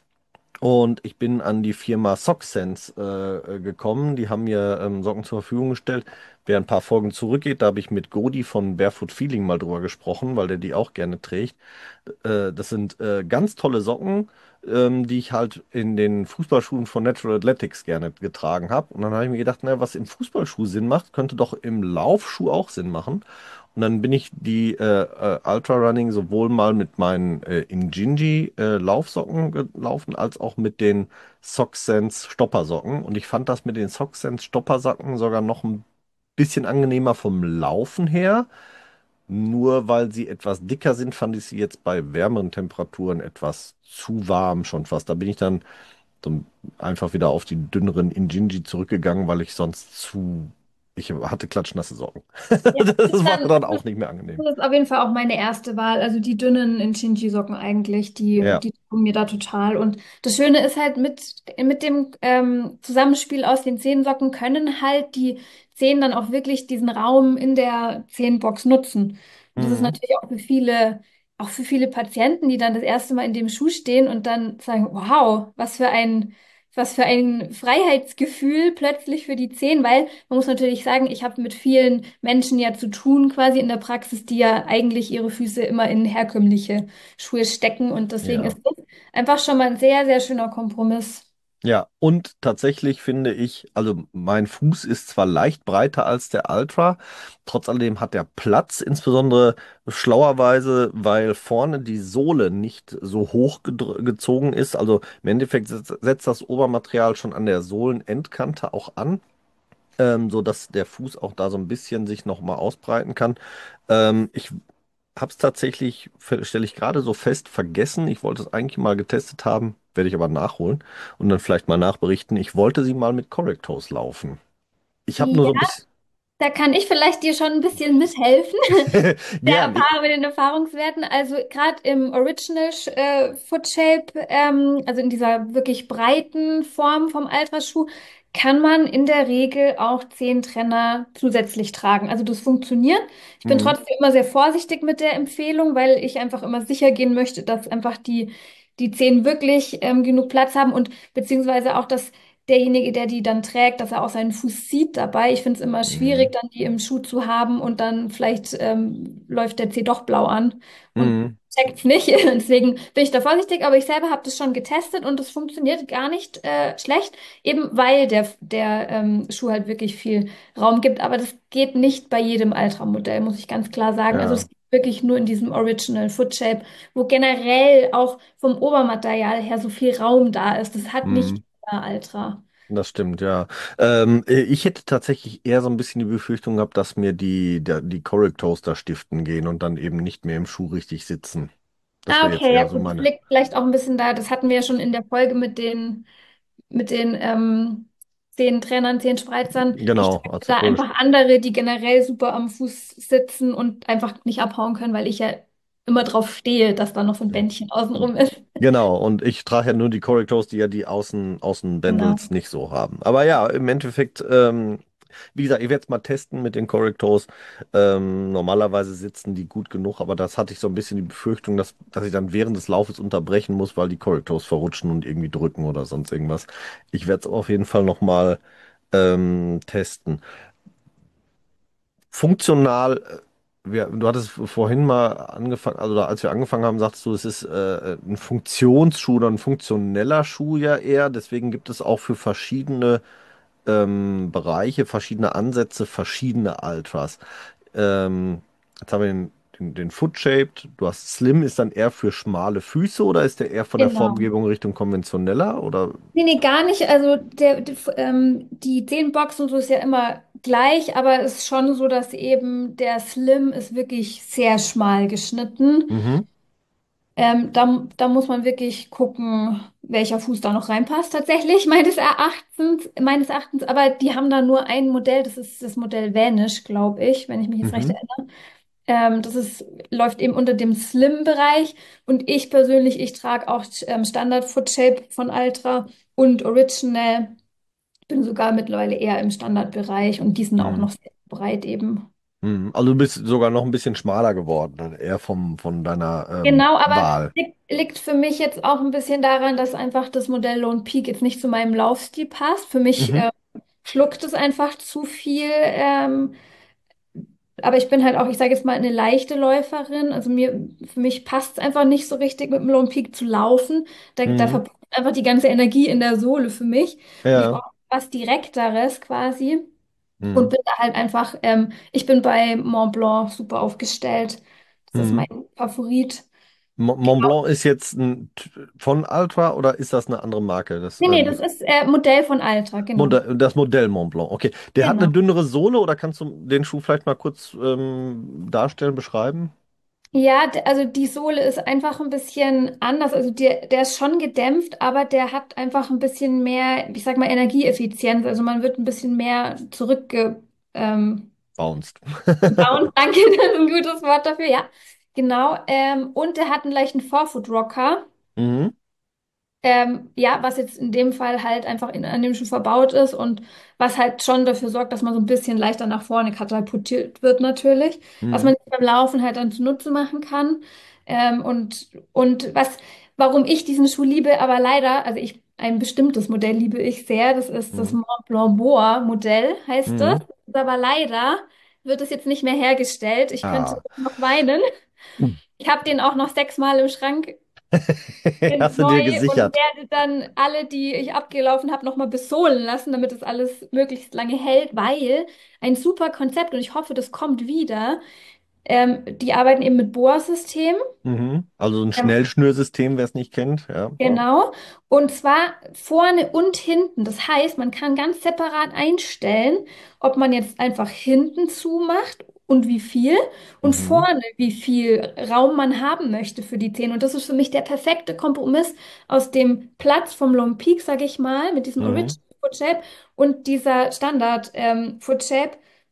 Und ich bin an die Firma SockSense äh, äh, gekommen. Die haben mir ähm, Socken zur Verfügung gestellt. Wer ein paar Folgen zurückgeht, da habe ich mit Godi von Barefoot Feeling mal drüber gesprochen, weil der die auch gerne trägt. Äh, das sind äh, ganz tolle Socken, ähm, die ich halt in den Fußballschuhen von Natural Athletics gerne getragen habe. Und dann habe ich mir gedacht, naja, was im Fußballschuh Sinn macht, könnte doch im Laufschuh auch Sinn machen. Und dann bin ich die äh, äh, Ultra Running sowohl mal mit meinen äh, Injinji äh, Laufsocken gelaufen, als auch mit den SockSense Stoppersocken. Und ich fand das mit den SockSense Stoppersocken sogar noch ein bisschen angenehmer vom Laufen her. Nur weil sie etwas dicker sind, fand ich sie jetzt bei wärmeren Temperaturen etwas zu warm schon fast. Da bin ich dann so einfach wieder auf die dünneren Injinji zurückgegangen, weil ich sonst zu... Ich hatte klatschnasse Socken. Ja, das Das ist war dann, dann auch nicht mehr angenehm. das ist auf jeden Fall auch meine erste Wahl. Also die dünnen Inchinji-Socken eigentlich, die, Ja. die tun mir da total. Und das Schöne ist halt mit, mit dem ähm, Zusammenspiel aus den Zehensocken können halt die Zehen dann auch wirklich diesen Raum in der Zehenbox nutzen. Und das ist Mhm. natürlich auch für viele, auch für viele Patienten, die dann das erste Mal in dem Schuh stehen und dann sagen, wow, was für ein, was für ein Freiheitsgefühl plötzlich für die Zehen, weil man muss natürlich sagen, ich habe mit vielen Menschen ja zu tun, quasi in der Praxis, die ja eigentlich ihre Füße immer in herkömmliche Schuhe stecken. Und deswegen Ja. ist das einfach schon mal ein sehr, sehr schöner Kompromiss. Ja, und tatsächlich finde ich, also mein Fuß ist zwar leicht breiter als der Ultra, trotz alledem hat er Platz, insbesondere schlauerweise, weil vorne die Sohle nicht so hoch gedr- gezogen ist. Also im Endeffekt setzt, setzt das Obermaterial schon an der Sohlenendkante auch an, ähm, so dass der Fuß auch da so ein bisschen sich nochmal ausbreiten kann. Ähm, ich habe es tatsächlich, stelle ich gerade so fest, vergessen. Ich wollte es eigentlich mal getestet haben, werde ich aber nachholen und dann vielleicht mal nachberichten. Ich wollte sie mal mit Correctos laufen. Ich habe nur Ja, so ein bisschen. Da kann ich vielleicht dir schon ein bisschen mithelfen. Der Gern. Erfahrung mit den Erfahrungswerten. Also gerade im Original äh, Foot Shape, ähm, also in dieser wirklich breiten Form vom Ultraschuh, kann man in der Regel auch Zehentrenner zusätzlich tragen. Also das funktioniert. Ich bin Mhm. trotzdem immer sehr vorsichtig mit der Empfehlung, weil ich einfach immer sicher gehen möchte, dass einfach die, die Zehen wirklich ähm, genug Platz haben und beziehungsweise auch, dass derjenige, der die dann trägt, dass er auch seinen Fuß sieht dabei. Ich finde es immer schwierig, Mhm. dann die im Schuh zu haben und dann vielleicht ähm, läuft der Zeh doch blau an und Mhm. checkt's nicht. Deswegen bin ich da vorsichtig, aber ich selber habe das schon getestet und das funktioniert gar nicht äh, schlecht, eben weil der, der ähm, Schuh halt wirklich viel Raum gibt. Aber das geht nicht bei jedem Ultramodell, muss ich ganz klar sagen. Also Ja. es geht wirklich nur in diesem Original Foot Shape, wo generell auch vom Obermaterial her so viel Raum da ist. Das hat nicht Mhm. jeder Ultra. Das stimmt, ja. Ähm, äh, ich hätte tatsächlich eher so ein bisschen die Befürchtung gehabt, dass mir die, der, die Corel Toaster stiften gehen und dann eben nicht mehr im Schuh richtig sitzen. Das Ah, wäre jetzt okay, ja eher so gut, das meine. liegt vielleicht auch ein bisschen da. Das hatten wir ja schon in der Folge mit den, mit den ähm, zehn Trainern, zehn Spreizern. Ich Genau, trage als da Acryl. einfach andere, die generell super am Fuß sitzen und einfach nicht abhauen können, weil ich ja immer drauf stehe, dass da noch so ein Bändchen außenrum ist. Genau, und ich trage ja nur die Correctos, die ja die Außen, Genau. Außenbändels nicht so haben. Aber ja, im Endeffekt, ähm, wie gesagt, ich werde es mal testen mit den Correctos. Ähm, normalerweise sitzen die gut genug, aber das hatte ich so ein bisschen die Befürchtung, dass, dass ich dann während des Laufes unterbrechen muss, weil die Correctos verrutschen und irgendwie drücken oder sonst irgendwas. Ich werde es auf jeden Fall nochmal ähm, testen. Funktional, äh, wir, du hattest vorhin mal angefangen, also da, als wir angefangen haben, sagst du, es ist äh, ein Funktionsschuh oder ein funktioneller Schuh ja eher. Deswegen gibt es auch für verschiedene ähm, Bereiche, verschiedene Ansätze, verschiedene Ultras. Ähm, Jetzt haben wir den, den, den Foot-Shaped. Du hast Slim, ist dann eher für schmale Füße oder ist der eher von der Genau. Formgebung Richtung konventioneller? Oder? Nee, nee, gar nicht. Also der, der, ähm, die Zehenbox und so ist ja immer gleich, aber es ist schon so, dass eben der Slim ist wirklich sehr schmal geschnitten. Mhm, Ähm, da, da muss man wirklich gucken, welcher Fuß da noch reinpasst, tatsächlich, meines Erachtens, meines Erachtens. Aber die haben da nur ein Modell, das ist das Modell Vanish, glaube ich, wenn ich mich jetzt recht mhm, erinnere. Ähm, das ist, läuft eben unter dem Slim-Bereich. Und ich persönlich, ich trage auch ähm, Standard Foot Shape von Ultra und Original. Bin sogar mittlerweile eher im Standardbereich und die sind auch mhm. noch sehr breit eben. Mhm. Also du bist sogar noch ein bisschen schmaler geworden, dann eher vom, von deiner ähm, Genau, aber Wahl. liegt, liegt für mich jetzt auch ein bisschen daran, dass einfach das Modell Lone Peak jetzt nicht zu meinem Laufstil passt. Für mich Mhm. äh, schluckt es einfach zu viel. Ähm, aber ich bin halt auch, ich sage jetzt mal, eine leichte Läuferin. Also mir, für mich passt es einfach nicht so richtig mit dem Lone Peak zu laufen. Da, da Mhm. verpufft einfach die ganze Energie in der Sohle für mich. Und ich Ja. brauche was Direkteres quasi. Und Mhm. bin da halt einfach, ähm, ich bin bei Mont Blanc super aufgestellt. Das ist mein Mhm. Favorit. Mo- Mont Blanc ist jetzt ein, T- von Ultra oder ist das eine andere Marke? Das, Nee, nee, ähm, das ist äh, Modell von Altra, genau. Modell, das Modell Mont Blanc. Okay. Der hat eine Genau. dünnere Sohle oder kannst du den Schuh vielleicht mal kurz ähm, darstellen, beschreiben? Ja, d- also die Sohle ist einfach ein bisschen anders. Also der, der ist schon gedämpft, aber der hat einfach ein bisschen mehr, ich sag mal, Energieeffizienz. Also man wird ein bisschen mehr zurückge, ähm, Bounced. bound. Danke, das ist ein gutes Wort dafür, ja. Genau. Ähm, und der hat einen leichten Forefoot-Rocker. Mhm. Ähm, ja, was jetzt in dem Fall halt einfach in, an dem Schuh verbaut ist und was halt schon dafür sorgt, dass man so ein bisschen leichter nach vorne katapultiert wird natürlich, was Mhm. man sich beim Laufen halt dann zunutze machen kann. Ähm, und, und was, warum ich diesen Schuh liebe, aber leider, also ich, ein bestimmtes Modell liebe ich sehr, das ist das Mhm. Mont Blanc Boa Modell, heißt das. Mhm. Aber leider wird es jetzt nicht mehr hergestellt. Ich könnte Ah. noch weinen. Ich habe den auch noch sechsmal im Schrank sind Hast du dir neu und gesichert? werde dann alle, die ich abgelaufen habe, nochmal besohlen lassen, damit das alles möglichst lange hält, weil ein super Konzept und ich hoffe, das kommt wieder. Ähm, die arbeiten eben mit Boa-System. Mhm. Also ein Ähm, Schnellschnürsystem, wer es nicht kennt, ja. Genau. Und zwar vorne und hinten. Das heißt, man kann ganz separat einstellen, ob man jetzt einfach hinten zumacht und wie viel und Mhm. vorne wie viel Raum man haben möchte für die Zähne. Und das ist für mich der perfekte Kompromiss aus dem Platz vom Lone Peak, sage ich mal, mit diesem Original Mhm. Foot Shape und dieser Standard ähm, Foot Shape.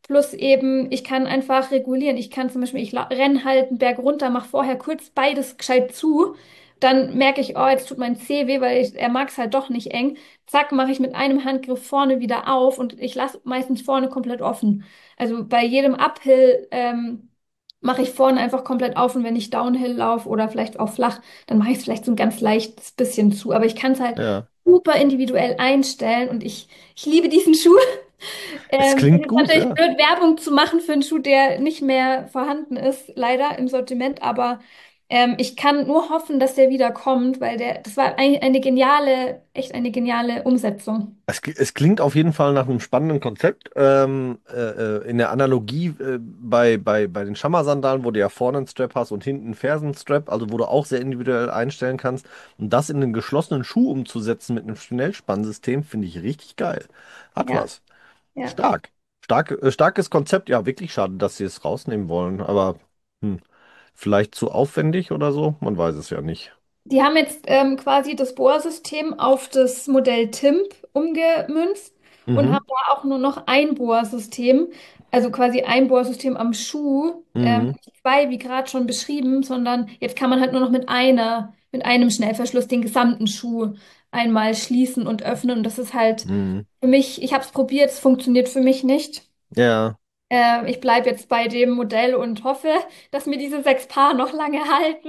Plus eben, ich kann einfach regulieren. Ich kann zum Beispiel, ich renne halt einen Berg runter, mache vorher kurz beides gescheit zu. Dann merke ich, oh, jetzt tut mein Zeh weh, weil ich, er mag es halt doch nicht eng. Zack, mache ich mit einem Handgriff vorne wieder auf und ich lasse meistens vorne komplett offen. Also bei jedem Uphill ähm, mache ich vorne einfach komplett auf und wenn ich Downhill laufe oder vielleicht auch flach, dann mache ich es vielleicht so ein ganz leichtes bisschen zu. Aber ich kann es halt Ja. super individuell einstellen und ich, ich liebe diesen Schuh. Es Ähm, es klingt ist gut, natürlich ja. blöd, Werbung zu machen für einen Schuh, der nicht mehr vorhanden ist, leider im Sortiment, aber ähm, ich kann nur hoffen, dass der wieder kommt, weil der, das war ein, eine geniale, echt eine geniale Umsetzung. Es, k- es klingt auf jeden Fall nach einem spannenden Konzept. Ähm, äh, äh, in der Analogie äh, bei, bei, bei den Schammer-Sandalen, wo du ja vorne einen Strap hast und hinten einen Fersenstrap, also wo du auch sehr individuell einstellen kannst. Und das in einen geschlossenen Schuh umzusetzen mit einem Schnellspannsystem, finde ich richtig geil. Hat Ja, was. ja. Stark. Stark, äh, starkes Konzept. Ja, wirklich schade, dass sie es rausnehmen wollen. Aber hm, vielleicht zu aufwendig oder so? Man weiß es ja nicht. Die haben jetzt ähm, quasi das Bohrsystem auf das Modell Timp umgemünzt und Mhm. haben da auch nur noch ein Bohrsystem, also quasi ein Bohrsystem am Schuh, ähm, Mhm. nicht zwei, wie gerade schon beschrieben, sondern jetzt kann man halt nur noch mit einer, mit einem Schnellverschluss den gesamten Schuh einmal schließen und öffnen. Und das ist halt Mhm. für mich, ich habe es probiert, es funktioniert für mich nicht. Ja. Äh, ich bleibe jetzt bei dem Modell und hoffe, dass mir diese sechs Paar noch lange halten.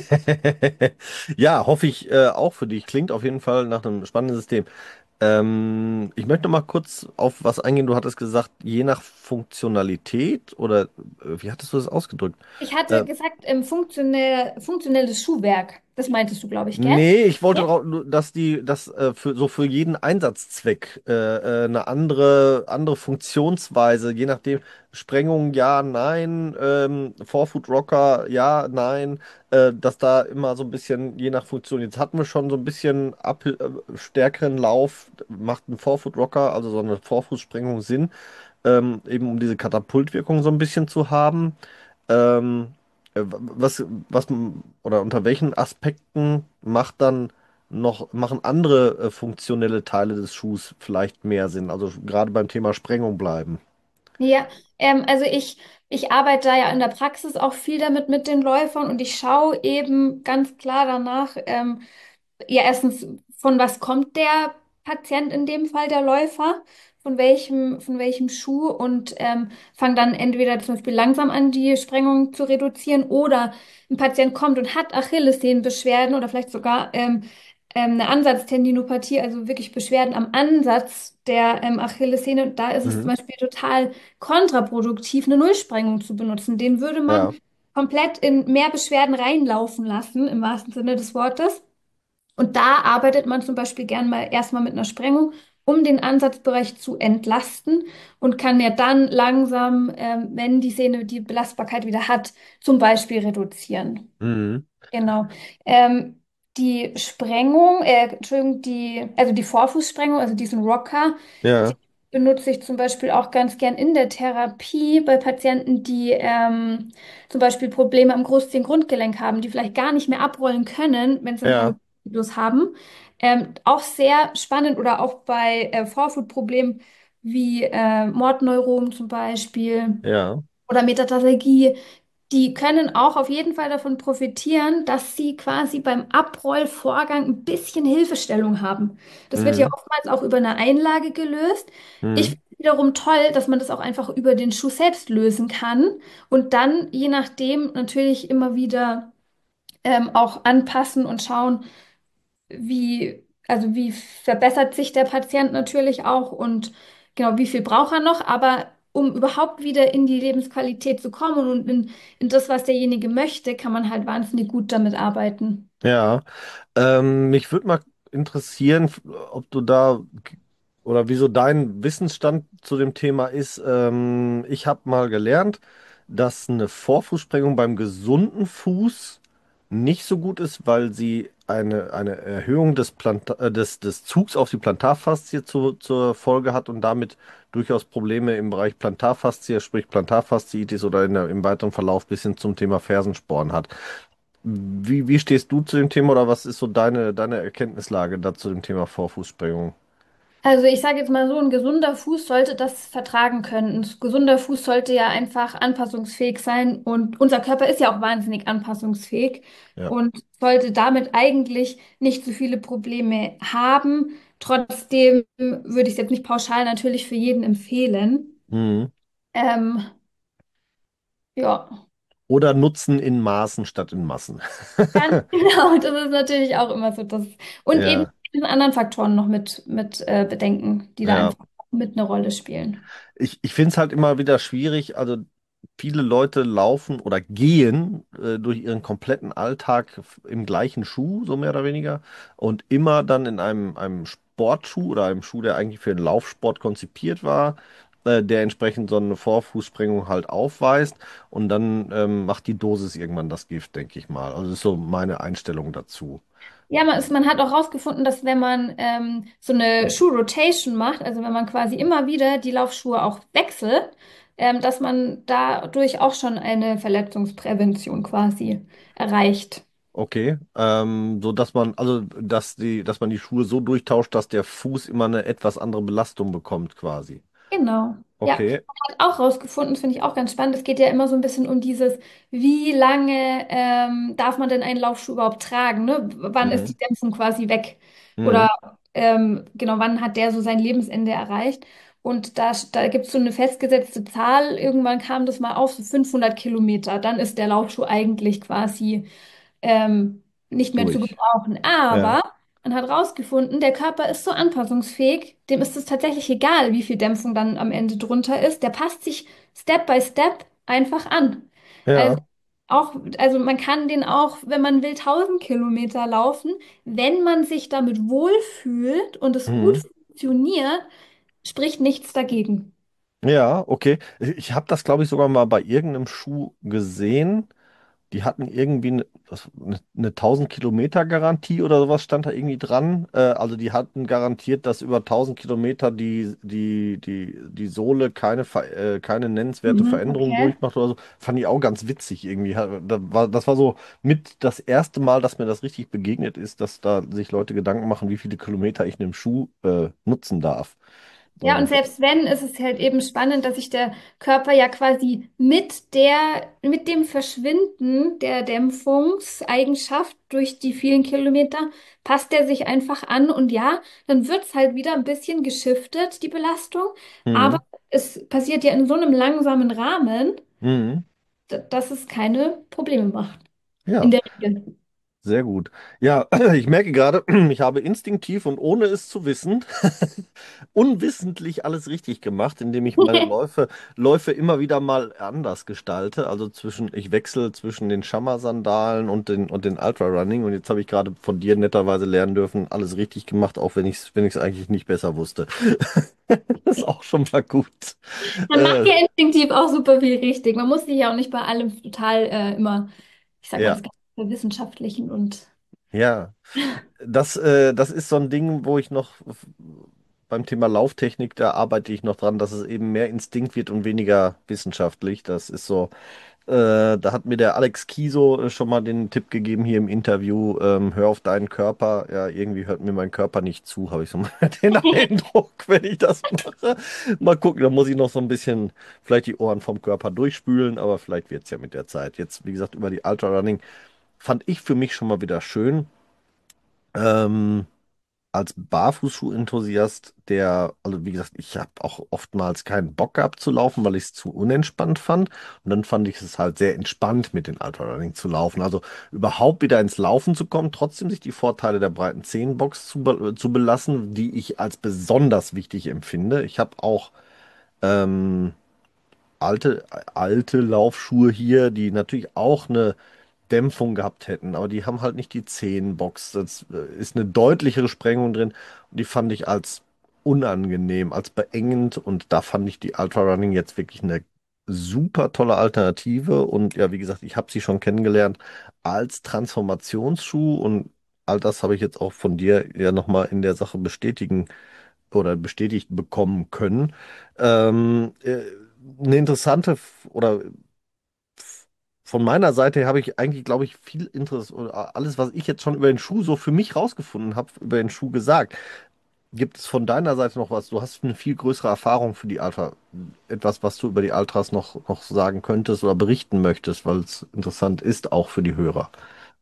Ja, hoffe ich äh, auch für dich. Klingt auf jeden Fall nach einem spannenden System. Ähm, ich möchte noch mal kurz auf was eingehen. Du hattest gesagt, je nach Funktionalität oder äh, wie hattest du das ausgedrückt? Ich hatte Äh, gesagt, ähm, funktionell, funktionelles Schuhwerk. Das meintest du, glaube ich, gell? Nee, ich wollte, Ja. drau- nur, dass die, dass äh, für so für jeden Einsatzzweck äh, äh, eine andere, andere Funktionsweise, je nachdem, Sprengung, ja, nein, ähm, Forefoot Rocker, ja, nein, äh, dass da immer so ein bisschen, je nach Funktion, jetzt hatten wir schon so ein bisschen ab, äh, stärkeren Lauf, macht ein Forefoot Rocker, also so eine Vorfußsprengung Sinn, ähm, eben um diese Katapultwirkung so ein bisschen zu haben. Ähm, äh, was, was, oder unter welchen Aspekten macht dann noch, machen andere äh, funktionelle Teile des Schuhs vielleicht mehr Sinn? Also gerade beim Thema Sprengung bleiben. Ja, ähm, also ich, ich arbeite da ja in der Praxis auch viel damit mit den Läufern und ich schaue eben ganz klar danach, ähm, ja, erstens, von was kommt der Patient in dem Fall, der Läufer? Von welchem, von welchem Schuh? Und ähm, fange dann entweder zum Beispiel langsam an, die Sprengung zu reduzieren, oder ein Patient kommt und hat Achillessehnenbeschwerden oder vielleicht sogar ähm, ähm, eine Ansatztendinopathie, also wirklich Beschwerden am Ansatz der ähm, Achillessehne. Und da ist es zum Mhm. Beispiel total kontraproduktiv, eine Nullsprengung zu benutzen. Den würde man Ja. komplett in mehr Beschwerden reinlaufen lassen, im wahrsten Sinne des Wortes. Und da arbeitet man zum Beispiel gern mal erstmal mit einer Sprengung, um den Ansatzbereich zu entlasten und kann ja dann langsam, ähm, wenn die Sehne die Belastbarkeit wieder hat, zum Beispiel reduzieren. Mhm. Genau. Ähm, die Sprengung, äh, Entschuldigung, die, also die Vorfußsprengung, also diesen Rocker, die Ja. benutze ich zum Beispiel auch ganz gern in der Therapie bei Patienten, die ähm, zum Beispiel Probleme am Großzehengrundgelenk haben, die vielleicht gar nicht mehr abrollen können, wenn sie einen Ja. Halbblus haben. Ähm, auch sehr spannend oder auch bei äh, Vorfoot-Problemen wie äh, Mordneuronen zum Beispiel Ja. oder Metatarsalgie, die können auch auf jeden Fall davon profitieren, dass sie quasi beim Abrollvorgang ein bisschen Hilfestellung haben. Das wird ja Mhm. oftmals auch über eine Einlage gelöst. Ich Mhm. finde es wiederum toll, dass man das auch einfach über den Schuh selbst lösen kann und dann je nachdem natürlich immer wieder ähm, auch anpassen und schauen, wie, also wie verbessert sich der Patient natürlich auch und genau, wie viel braucht er noch, aber um überhaupt wieder in die Lebensqualität zu kommen und in, in das, was derjenige möchte, kann man halt wahnsinnig gut damit arbeiten. Ja. Ähm, mich würde mal interessieren, f- ob du da oder wieso dein Wissensstand zu dem Thema ist. Ähm, ich habe mal gelernt, dass eine Vorfußsprengung beim gesunden Fuß nicht so gut ist, weil sie eine, eine Erhöhung des, Planta äh, des, des Zugs auf die Plantarfaszie zu, zur Folge hat und damit durchaus Probleme im Bereich Plantarfaszie, sprich Plantarfasziitis oder in der, im weiteren Verlauf bis hin zum Thema Fersensporn hat. Wie, wie stehst du zu dem Thema oder was ist so deine, deine Erkenntnislage da zu dem Thema Vorfußsprengung? Also ich sage jetzt mal so, ein gesunder Fuß sollte das vertragen können. Ein gesunder Fuß sollte ja einfach anpassungsfähig sein und unser Körper ist ja auch wahnsinnig anpassungsfähig Ja. und sollte damit eigentlich nicht so viele Probleme haben. Trotzdem würde ich es jetzt nicht pauschal natürlich für jeden empfehlen. Mhm. Ähm, ja, Oder Nutzen in Maßen statt in Massen. ganz genau. Das ist natürlich auch immer so das. Und eben Ja, die anderen Faktoren noch mit, mit äh, bedenken, die da ja. einfach mit eine Rolle spielen. Ich, ich finde es halt immer wieder schwierig. Also viele Leute laufen oder gehen äh, durch ihren kompletten Alltag f- im gleichen Schuh, so mehr oder weniger, und immer dann in einem, einem Sportschuh oder einem Schuh, der eigentlich für den Laufsport konzipiert war, äh, der entsprechend so eine Vorfußsprengung halt aufweist. Und dann ähm, macht die Dosis irgendwann das Gift, denke ich mal. Also das ist so meine Einstellung dazu. Ja, man, ist, man hat auch herausgefunden, dass wenn man ähm, so eine Shoe-Rotation macht, also wenn man quasi immer wieder die Laufschuhe auch wechselt, ähm, dass man dadurch auch schon eine Verletzungsprävention quasi erreicht. Okay, ähm, so dass man, also dass die, dass man die Schuhe so durchtauscht, dass der Fuß immer eine etwas andere Belastung bekommt, quasi. Genau. Ja, Okay. hat auch rausgefunden, das finde ich auch ganz spannend. Es geht ja immer so ein bisschen um dieses, wie lange ähm, darf man denn einen Laufschuh überhaupt tragen, ne? W- Wann ist die Mhm. Dämpfung quasi weg? Oder Mhm. ähm, genau, wann hat der so sein Lebensende erreicht? Und da, da gibt es so eine festgesetzte Zahl. Irgendwann kam das mal auf, so fünfhundert Kilometer. Dann ist der Laufschuh eigentlich quasi ähm, nicht mehr zu Durch. gebrauchen. Ja. Aber man hat herausgefunden, der Körper ist so anpassungsfähig, dem ist es tatsächlich egal, wie viel Dämpfung dann am Ende drunter ist. Der passt sich Step by Step einfach an. Also Ja. auch, also man kann den auch, wenn man will, tausend Kilometer laufen. Wenn man sich damit wohlfühlt und es gut Mhm. funktioniert, spricht nichts dagegen. Ja, okay. Ich habe das, glaube ich, sogar mal bei irgendeinem Schuh gesehen. Die hatten irgendwie eine, was, eine, eine tausend Kilometer Garantie oder sowas stand da irgendwie dran. Äh, also die hatten garantiert, dass über tausend Kilometer die, die, die, die Sohle keine, Ver- äh, keine nennenswerte Mhm, Veränderung okay. durchmacht oder so. Fand ich auch ganz witzig irgendwie. Ha- Da war, das war so mit das erste Mal, dass mir das richtig begegnet ist, dass da sich Leute Gedanken machen, wie viele Kilometer ich in einem Schuh äh, nutzen darf. Ja, und Und selbst wenn, ist es halt eben spannend, dass sich der Körper ja quasi mit der, mit dem Verschwinden der Dämpfungseigenschaft durch die vielen Kilometer, passt er sich einfach an und ja, dann wird es halt wieder ein bisschen geschiftet, die Belastung, aber mhm. es passiert ja in so einem langsamen Rahmen, Mhm. d- dass es keine Probleme macht. In Ja. der Regel. Sehr gut. Ja, ich merke gerade, ich habe instinktiv und ohne es zu wissen, unwissentlich alles richtig gemacht, indem ich meine Läufe, Läufe immer wieder mal anders gestalte. Also zwischen, ich wechsle zwischen den Shammer-Sandalen und den, und den Ultra-Running. Und jetzt habe ich gerade von dir netterweise lernen dürfen, alles richtig gemacht, auch wenn ich es, wenn ich es eigentlich nicht besser wusste. Das ist auch schon mal gut. Man macht Äh, ja instinktiv auch super viel richtig. Man muss sich ja auch nicht bei allem total äh, immer, ich sag mal, ja, das ganze Verwissenschaftlichen und ja. Das, äh, das ist so ein Ding, wo ich noch f- beim Thema Lauftechnik, da arbeite ich noch dran, dass es eben mehr Instinkt wird und weniger wissenschaftlich. Das ist so, äh, da hat mir der Alex Kiso äh, schon mal den Tipp gegeben hier im Interview, ähm, hör auf deinen Körper. Ja, irgendwie hört mir mein Körper nicht zu, habe ich so mal den Eindruck, wenn ich das mache. Mal gucken, da muss ich noch so ein bisschen vielleicht die Ohren vom Körper durchspülen, aber vielleicht wird es ja mit der Zeit. Jetzt, wie gesagt, über die Ultra Running fand ich für mich schon mal wieder schön. Ähm, als Barfußschuh-Enthusiast, der, also wie gesagt, ich habe auch oftmals keinen Bock gehabt zu laufen, weil ich es zu unentspannt fand. Und dann fand ich es halt sehr entspannt, mit den Ultrarunning zu laufen. Also überhaupt wieder ins Laufen zu kommen, trotzdem sich die Vorteile der breiten Zehenbox zu, be zu belassen, die ich als besonders wichtig empfinde. Ich habe auch ähm, alte, alte Laufschuhe hier, die natürlich auch eine Dämpfung gehabt hätten, aber die haben halt nicht die Zehenbox. Das äh, ist eine deutlichere Sprengung drin und die fand ich als unangenehm, als beengend und da fand ich die Ultra Running jetzt wirklich eine super tolle Alternative und ja, wie gesagt, ich habe sie schon kennengelernt als Transformationsschuh und all das habe ich jetzt auch von dir ja nochmal in der Sache bestätigen oder bestätigt bekommen können. Ähm, äh, eine interessante f- oder von meiner Seite her habe ich eigentlich, glaube ich, viel Interesse oder alles, was ich jetzt schon über den Schuh so für mich rausgefunden habe, über den Schuh gesagt. Gibt es von deiner Seite noch was? Du hast eine viel größere Erfahrung für die Ultra. Etwas, was du über die Ultras noch, noch sagen könntest oder berichten möchtest, weil es interessant ist, auch für die Hörer.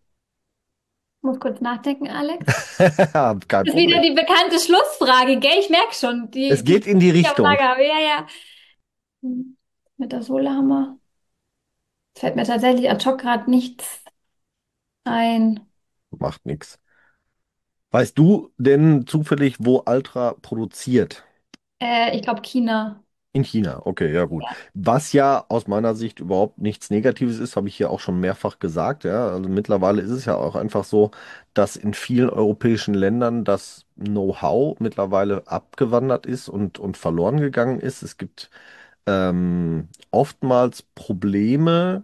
Ich muss kurz nachdenken, Alex. Kein Das ist wieder Problem. die bekannte Schlussfrage, gell? Ich merke schon, Es die, die geht in die ich auf Richtung. Lager habe. Ja, ja. Hm, Mit der Sohle haben wir. Es fällt mir tatsächlich ad hoc gerade nichts ein. Macht nichts. Weißt du denn zufällig, wo Ultra produziert? Äh, ich glaube China. In China, okay, ja gut. Was ja aus meiner Sicht überhaupt nichts Negatives ist, habe ich hier auch schon mehrfach gesagt. Ja, also mittlerweile ist es ja auch einfach so, dass in vielen europäischen Ländern das Know-how mittlerweile abgewandert ist und, und verloren gegangen ist. Es gibt ähm, oftmals Probleme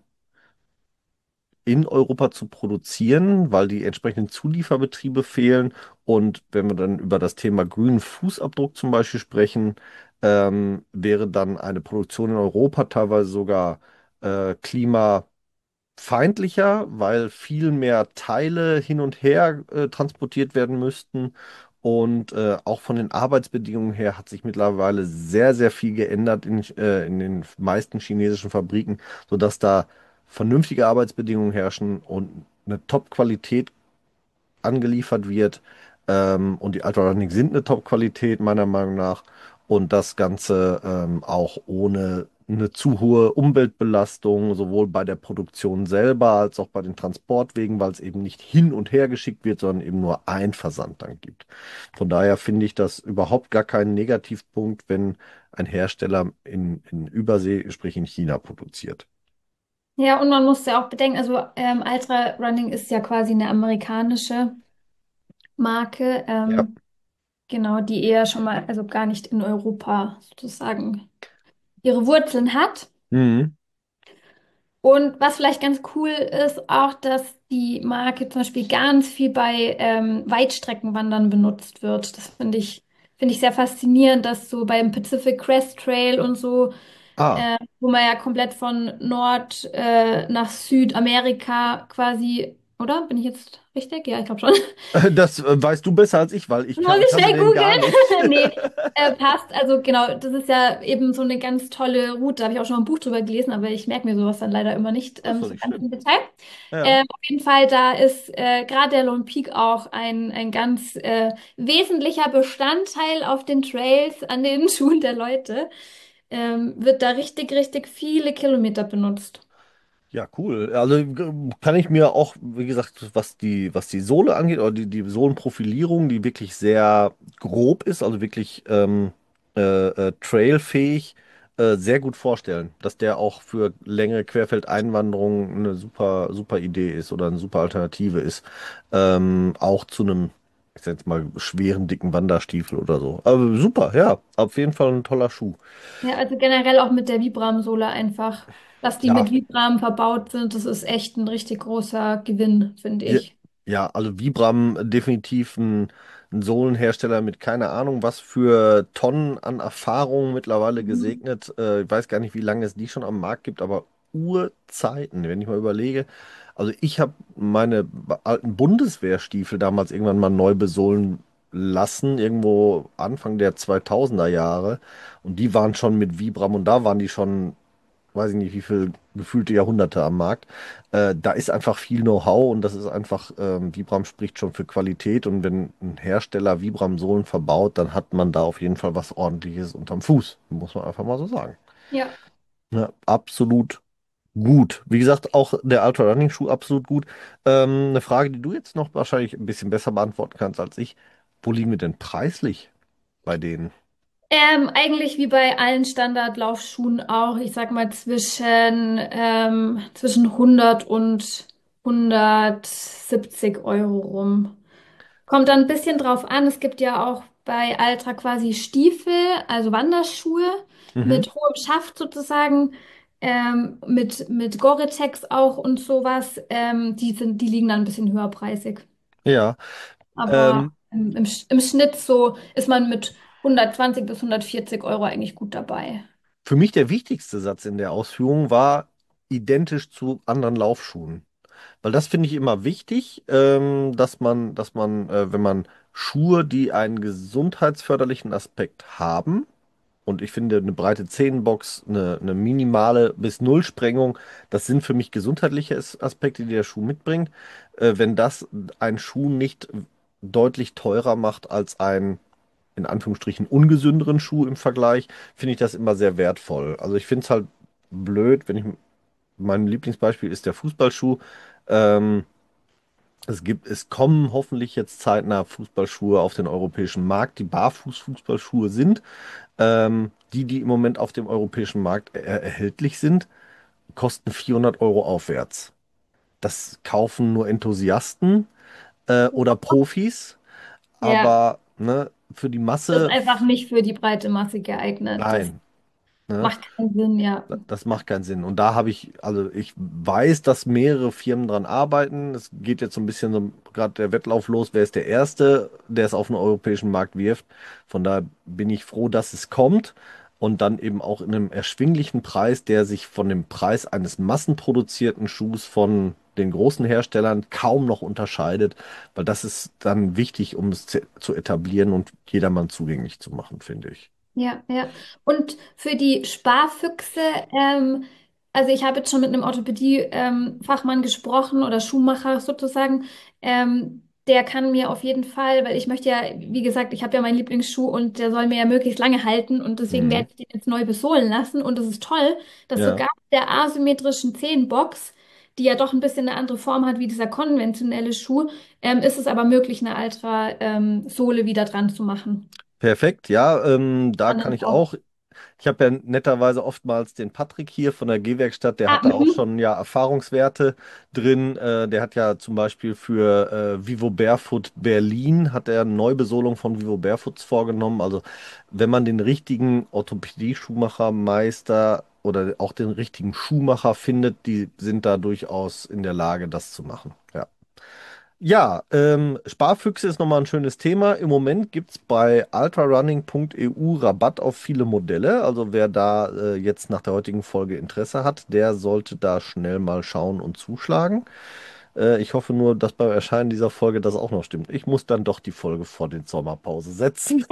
in Europa zu produzieren, weil die entsprechenden Zulieferbetriebe fehlen. Und wenn wir dann über das Thema grünen Fußabdruck zum Beispiel sprechen, ähm, wäre dann eine Produktion in Europa teilweise sogar äh, klimafeindlicher, weil viel mehr Teile hin und her äh, transportiert werden müssten. Und äh, auch von den Arbeitsbedingungen her hat sich mittlerweile sehr, sehr viel geändert in, äh, in den meisten chinesischen Fabriken, sodass da vernünftige Arbeitsbedingungen herrschen und eine Top-Qualität angeliefert wird. Ähm, und die Ultrarunning sind eine Top-Qualität, meiner Meinung nach. Und das Ganze ähm, auch ohne eine zu hohe Umweltbelastung, sowohl bei der Produktion selber als auch bei den Transportwegen, weil es eben nicht hin und her geschickt wird, sondern eben nur ein Versand dann gibt. Von daher finde ich das überhaupt gar keinen Negativpunkt, wenn ein Hersteller in, in Übersee, sprich in China, produziert. Ja, und man muss ja auch bedenken, also ähm, Ultra Running ist ja quasi eine amerikanische Marke, Ja. ähm, genau, die eher schon mal, also gar nicht in Europa sozusagen ihre Wurzeln hat. Mhm. Und was vielleicht ganz cool ist, auch, dass die Marke zum Beispiel ganz viel bei ähm, Weitstreckenwandern benutzt wird. Das finde ich, finde ich sehr faszinierend, dass so beim Pacific Crest Trail und so, Ah, äh, wo man ja komplett von Nord äh, nach Südamerika quasi, oder? Bin ich jetzt richtig? Ja, ich glaube schon. das äh, weißt du besser als ich, weil ich Muss kan ich kannte schnell den gar nicht. googeln? Nee, äh, passt. Also genau, das ist ja eben so eine ganz tolle Route. Da habe ich auch schon mal ein Buch drüber gelesen, aber ich merke mir sowas dann leider immer nicht Das ist ähm, doch so nicht ganz schlimm. im Detail. Ja. Ähm, auf jeden Fall, da ist äh, gerade der Lone Peak auch ein, ein ganz äh, wesentlicher Bestandteil auf den Trails, an den Schuhen der Leute. Ähm, wird da richtig, richtig viele Kilometer benutzt. Ja, cool. Also g- kann ich mir auch, wie gesagt, was die, was die Sohle angeht, oder die, die Sohlenprofilierung, die wirklich sehr grob ist, also wirklich ähm, äh, äh, trailfähig, äh, sehr gut vorstellen, dass der auch für längere Querfeldeinwanderung eine super, super Idee ist oder eine super Alternative ist. Ähm, auch zu einem, ich sag jetzt mal, schweren, dicken Wanderstiefel oder so. Aber super, ja, auf jeden Fall ein toller Schuh. Ja, also generell auch mit der Vibram-Sohle einfach. Dass die Ja, mit Vibram verbaut sind, das ist echt ein richtig großer Gewinn, finde Ja, ich. ja, also Vibram definitiv ein, ein Sohlenhersteller mit keine Ahnung, was für Tonnen an Erfahrung mittlerweile Mhm. gesegnet. Äh, ich weiß gar nicht, wie lange es die schon am Markt gibt, aber Urzeiten, wenn ich mal überlege. Also ich habe meine alten Bundeswehrstiefel damals irgendwann mal neu besohlen lassen, irgendwo Anfang der zweitausender Jahre. Und die waren schon mit Vibram und da waren die schon, weiß ich nicht, wie viel gefühlte Jahrhunderte am Markt. Äh, da ist einfach viel Know-how und das ist einfach, ähm, Vibram spricht schon für Qualität und wenn ein Hersteller Vibram-Sohlen verbaut, dann hat man da auf jeden Fall was Ordentliches unterm Fuß, muss man einfach mal so sagen. Ja. Ja, absolut gut. Wie gesagt, auch der Ultra Running Schuh absolut gut. Ähm, eine Frage, die du jetzt noch wahrscheinlich ein bisschen besser beantworten kannst als ich. Wo liegen wir denn preislich bei denen? Ähm, eigentlich wie bei allen Standardlaufschuhen auch, ich sag mal zwischen, ähm, zwischen hundert und hundertsiebzig Euro rum. Kommt dann ein bisschen drauf an. Es gibt ja auch bei Altra quasi Stiefel, also Wanderschuhe Mhm. mit hohem Schaft sozusagen, ähm, mit, mit Gore-Tex auch und sowas. Ähm, die sind, die liegen dann ein bisschen höherpreisig. Ja. Aber Ähm, im, im, Sch- im Schnitt so ist man mit hundertzwanzig bis hundertvierzig Euro eigentlich gut dabei. Für mich der wichtigste Satz in der Ausführung war identisch zu anderen Laufschuhen. Weil das finde ich immer wichtig, ähm, dass man, dass man, äh, wenn man Schuhe, die einen gesundheitsförderlichen Aspekt haben. Und ich finde, eine breite Zehenbox, eine, eine minimale bis Null Sprengung, das sind für mich gesundheitliche As- Aspekte, die der Schuh mitbringt. Äh, wenn das einen Schuh nicht deutlich teurer macht als ein, in Anführungsstrichen, ungesünderen Schuh im Vergleich, finde ich das immer sehr wertvoll. Also ich finde es halt blöd, wenn ich, mein Lieblingsbeispiel ist der Fußballschuh. Ähm, es gibt, es kommen hoffentlich jetzt zeitnah Fußballschuhe auf den europäischen Markt, die Barfuß-Fußballschuhe sind. Ähm, die, die im Moment auf dem europäischen Markt er erhältlich sind, kosten vierhundert Euro aufwärts. Das kaufen nur Enthusiasten äh, oder Profis, Ja, aber ne, für die das ist Masse, einfach nicht für die breite Masse geeignet. Das nein. Ne? macht keinen Sinn, ja. Das macht keinen Sinn. Und da habe ich, also ich weiß, dass mehrere Firmen dran arbeiten. Es geht jetzt so ein bisschen so gerade der Wettlauf los. Wer ist der Erste, der es auf den europäischen Markt wirft? Von daher bin ich froh, dass es kommt und dann eben auch in einem erschwinglichen Preis, der sich von dem Preis eines massenproduzierten Schuhs von den großen Herstellern kaum noch unterscheidet, weil das ist dann wichtig, um es zu zu etablieren und jedermann zugänglich zu machen, finde ich. Ja, ja. Und für die Sparfüchse, ähm, also ich habe jetzt schon mit einem Orthopädie-Fachmann gesprochen oder Schuhmacher sozusagen. Ähm, der kann mir auf jeden Fall, weil ich möchte ja, wie gesagt, ich habe ja meinen Lieblingsschuh und der soll mir ja möglichst lange halten und deswegen Mhm. werde ich den jetzt neu besohlen lassen. Und es ist toll, dass Ja. sogar mit der asymmetrischen Zehenbox, die ja doch ein bisschen eine andere Form hat wie dieser konventionelle Schuh, ähm, ist es aber möglich, eine Ultra, ähm, Sohle wieder dran zu machen. Perfekt, ja, ähm, da Und kann dann ich auch. auch. Ich habe ja netterweise oftmals den Patrick hier von der Gehwerkstatt, der Ah, hat da auch mhm. schon ja Erfahrungswerte drin. Äh, der hat ja zum Beispiel für äh, Vivo Barefoot Berlin hat er eine Neubesohlung von Vivo Barefoots vorgenommen. Also wenn man den richtigen Orthopädie-Schuhmachermeister oder auch den richtigen Schuhmacher findet, die sind da durchaus in der Lage, das zu machen. Ja. Ja, ähm, Sparfüchse ist nochmal ein schönes Thema. Im Moment gibt es bei ultrarunning punkt e u Rabatt auf viele Modelle. Also wer da äh, jetzt nach der heutigen Folge Interesse hat, der sollte da schnell mal schauen und zuschlagen. Äh, ich hoffe nur, dass beim Erscheinen dieser Folge das auch noch stimmt. Ich muss dann doch die Folge vor den Sommerpause setzen.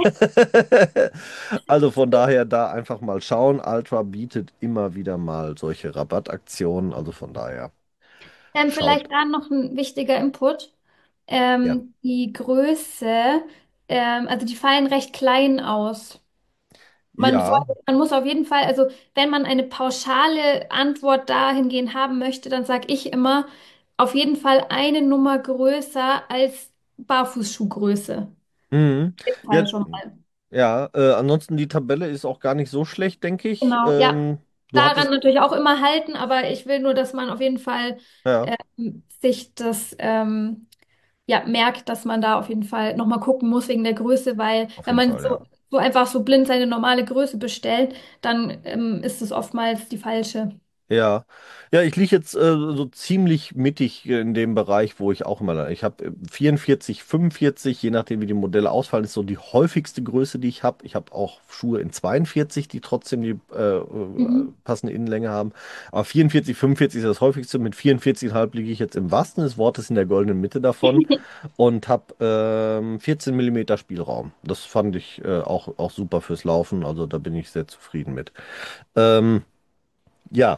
Also von daher da einfach mal schauen. Ultra bietet immer wieder mal solche Rabattaktionen. Also von daher Ähm, schaut. vielleicht da noch ein wichtiger Input. Ja. Ähm, die Größe, ähm, also die fallen recht klein aus. Man Ja. sollte, man muss auf jeden Fall, also wenn man eine pauschale Antwort dahingehend haben möchte, dann sage ich immer, auf jeden Fall eine Nummer größer als Barfußschuhgröße. Mhm. Auf jeden Ja, Fall schon mal. ja, äh, ansonsten die Tabelle ist auch gar nicht so schlecht, denke ich. Genau, ja. Ähm, du Daran hattest, natürlich auch immer halten, aber ich will nur, dass man auf jeden Fall ja, ähm, sich das ähm, ja, merkt, dass man da auf jeden Fall nochmal gucken muss wegen der Größe, weil auf wenn jeden man Fall, so, ja. so einfach so blind seine normale Größe bestellt, dann ähm, ist es oftmals die falsche. Ja, ja, ich liege jetzt äh, so ziemlich mittig in dem Bereich, wo ich auch immer, ich habe vierundvierzig, fünfundvierzig, je nachdem wie die Modelle ausfallen, ist so die häufigste Größe, die ich habe. Ich habe auch Schuhe in zweiundvierzig, die trotzdem die äh, äh, Mhm. passende Innenlänge haben. Aber vierundvierzig, fünfundvierzig ist das häufigste. Mit vierundvierzig Komma fünf liege ich jetzt im wahrsten des Wortes in der goldenen Mitte davon und habe ähm, vierzehn Millimeter Spielraum. Das fand ich äh, auch, auch super fürs Laufen, also da bin ich sehr zufrieden mit. Ähm, ja.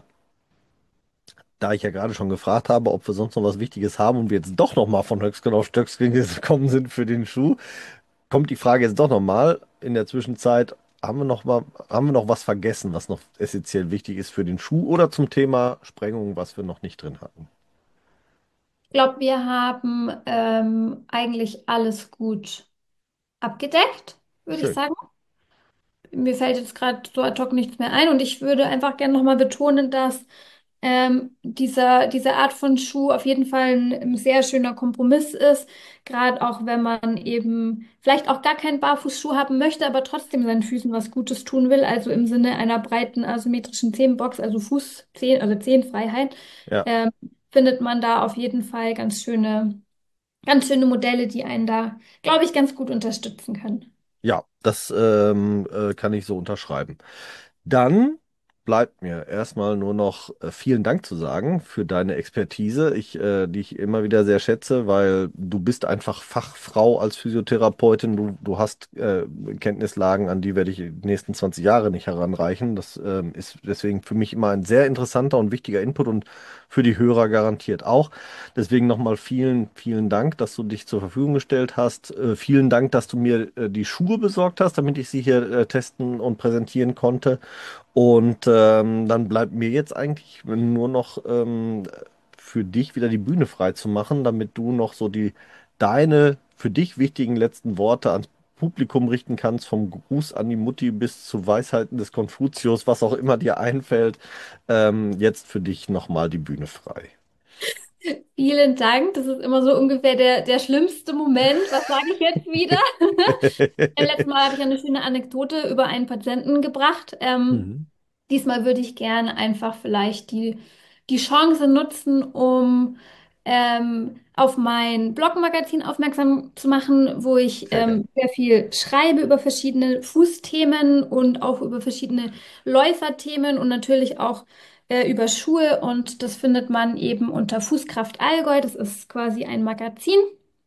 Da ich ja gerade schon gefragt habe, ob wir sonst noch was Wichtiges haben und wir jetzt doch noch mal von Höchstgen auf Stöcksken gekommen sind für den Schuh, kommt die Frage jetzt doch noch mal. In der Zwischenzeit haben wir noch mal, haben wir noch was vergessen, was noch essentiell wichtig ist für den Schuh oder zum Thema Sprengung, was wir noch nicht drin hatten. Ich glaube, wir haben ähm, eigentlich alles gut abgedeckt, würde ich Schön. sagen. Mir fällt jetzt gerade so ad hoc nichts mehr ein und ich würde einfach gerne nochmal betonen, dass ähm, dieser, diese Art von Schuh auf jeden Fall ein, ein sehr schöner Kompromiss ist, gerade auch wenn man eben vielleicht auch gar keinen Barfußschuh haben möchte, aber trotzdem seinen Füßen was Gutes tun will, also im Sinne einer breiten asymmetrischen Zehenbox, also Fußzehen, also Zehenfreiheit, Ja. ähm, findet man da auf jeden Fall ganz schöne, ganz schöne Modelle, die einen da, glaube ich, ganz gut unterstützen können. Ja, das ähm, äh, kann ich so unterschreiben. Dann bleibt mir erstmal nur noch äh, vielen Dank zu sagen für deine Expertise, ich, äh, die ich immer wieder sehr schätze, weil du bist einfach Fachfrau als Physiotherapeutin. Du, du hast äh, Kenntnislagen, an die werde ich die nächsten zwanzig Jahre nicht heranreichen. Das ähm, ist deswegen für mich immer ein sehr interessanter und wichtiger Input und für die Hörer garantiert auch. Deswegen nochmal vielen, vielen Dank, dass du dich zur Verfügung gestellt hast. Äh, vielen Dank, dass du mir äh, die Schuhe besorgt hast, damit ich sie hier äh, testen und präsentieren konnte. Und ähm, dann bleibt mir jetzt eigentlich nur noch ähm, für dich wieder die Bühne frei zu machen, damit du noch so die deine für dich wichtigen letzten Worte ans Publikum richten kannst, vom Gruß an die Mutti bis zu Weisheiten des Konfuzius, was auch immer dir einfällt. Ähm, jetzt für dich nochmal die Bühne frei. Vielen Dank. Das ist immer so ungefähr der, der schlimmste Moment. Was sage ich jetzt wieder? Beim letzten Mal habe ich eine schöne Anekdote über einen Patienten gebracht. Ähm, Mhm. diesmal würde ich gerne einfach vielleicht die, die Chance nutzen, um ähm, auf mein Blogmagazin aufmerksam zu machen, wo ich Sehr ähm, gern. sehr viel schreibe über verschiedene Fußthemen und auch über verschiedene Läuferthemen und natürlich auch äh, über Schuhe. Und das findet man eben unter Fußkraft Allgäu. Das ist quasi ein Magazin.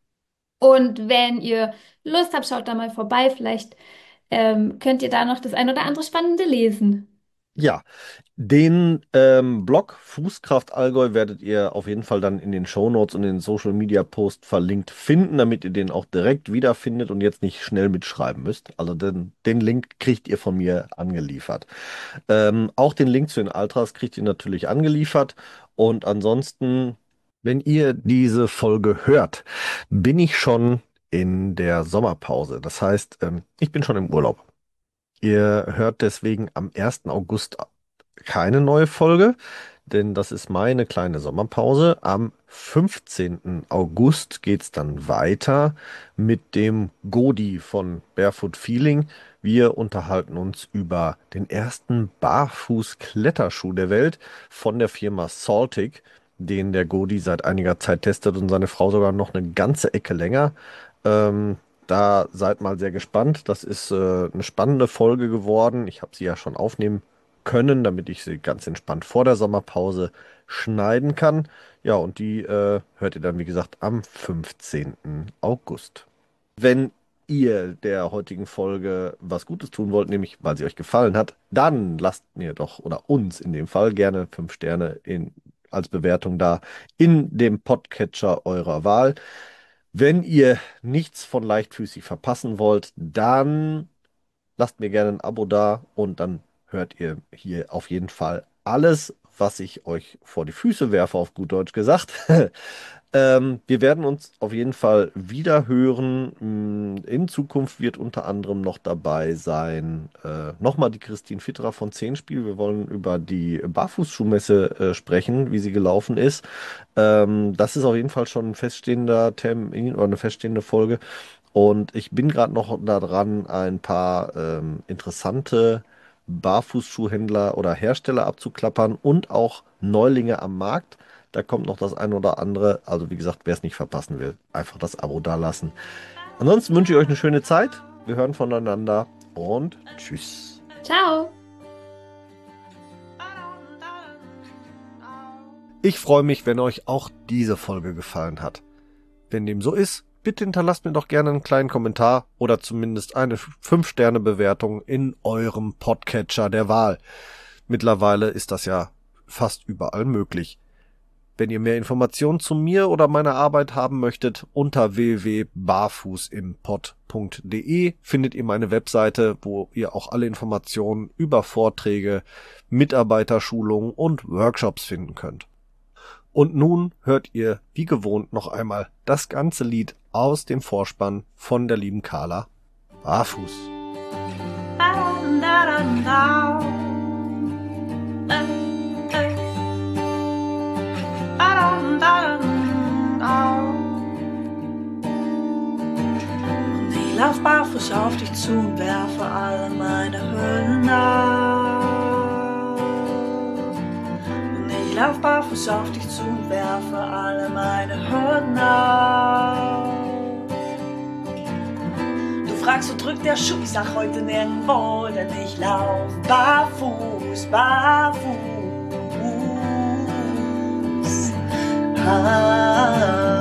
Und wenn ihr Lust habt, schaut da mal vorbei. Vielleicht ähm, könnt ihr da noch das ein oder andere Spannende lesen. Ja, den ähm, Blog Fußkraft Allgäu werdet ihr auf jeden Fall dann in den Shownotes und in den Social Media Post verlinkt finden, damit ihr den auch direkt wiederfindet und jetzt nicht schnell mitschreiben müsst. Also den, den Link kriegt ihr von mir angeliefert. Ähm, auch den Link zu den Ultras kriegt ihr natürlich angeliefert. Und ansonsten, wenn ihr diese Folge hört, bin ich schon in der Sommerpause. Das heißt, ähm, ich bin schon im Urlaub. Ihr hört deswegen am ersten August keine neue Folge, denn das ist meine kleine Sommerpause. Am fünfzehnten August geht es dann weiter mit dem Godi von Barefoot Feeling. Wir unterhalten uns über den ersten Barfuß-Kletterschuh der Welt von der Firma Saltic, den der Godi seit einiger Zeit testet und seine Frau sogar noch eine ganze Ecke länger. Ähm, Da seid mal sehr gespannt. Das ist äh, eine spannende Folge geworden. Ich habe sie ja schon aufnehmen können, damit ich sie ganz entspannt vor der Sommerpause schneiden kann. Ja, und die äh, hört ihr dann, wie gesagt, am fünfzehnten August. Wenn ihr der heutigen Folge was Gutes tun wollt, nämlich weil sie euch gefallen hat, dann lasst mir doch oder uns in dem Fall gerne fünf Sterne in, als Bewertung da in dem Podcatcher eurer Wahl. Wenn ihr nichts von leichtfüßig verpassen wollt, dann lasst mir gerne ein Abo da und dann hört ihr hier auf jeden Fall alles, was ich euch vor die Füße werfe, auf gut Deutsch gesagt. Ähm, wir werden uns auf jeden Fall wieder hören. Mm, In Zukunft wird unter anderem noch dabei sein, äh, nochmal die Christine Fitterer von Zehnspiel. Wir wollen über die Barfußschuhmesse äh, sprechen, wie sie gelaufen ist. Ähm, das ist auf jeden Fall schon ein feststehender Termin oder eine feststehende Folge. Und ich bin gerade noch daran, ein paar ähm, interessante Barfußschuhhändler oder Hersteller abzuklappern und auch Neulinge am Markt. Da kommt noch das ein oder andere. Also wie gesagt, wer es nicht verpassen will, einfach das Abo dalassen. Ansonsten wünsche ich euch eine schöne Zeit. Wir hören voneinander und tschüss. Ciao! Ich freue mich, wenn euch auch diese Folge gefallen hat. Wenn dem so ist, bitte hinterlasst mir doch gerne einen kleinen Kommentar oder zumindest eine fünf Sterne Bewertung in eurem Podcatcher der Wahl. Mittlerweile ist das ja fast überall möglich. Wenn ihr mehr Informationen zu mir oder meiner Arbeit haben möchtet, unter w w w punkt barfußimpod punkt de findet ihr meine Webseite, wo ihr auch alle Informationen über Vorträge, Mitarbeiterschulungen und Workshops finden könnt. Und nun hört ihr wie gewohnt noch einmal das ganze Lied aus dem Vorspann von der lieben Carla Barfuß. Und ich lauf barfuß auf dich zu und werfe alle meine Hüllen auf. Und ich lauf barfuß auf dich zu und werfe alle meine Hürden auf. fragst, wo drückt der Schuh? Ich sag heute nirgendwo, denn ich lauf barfuß, barfuß. Ah.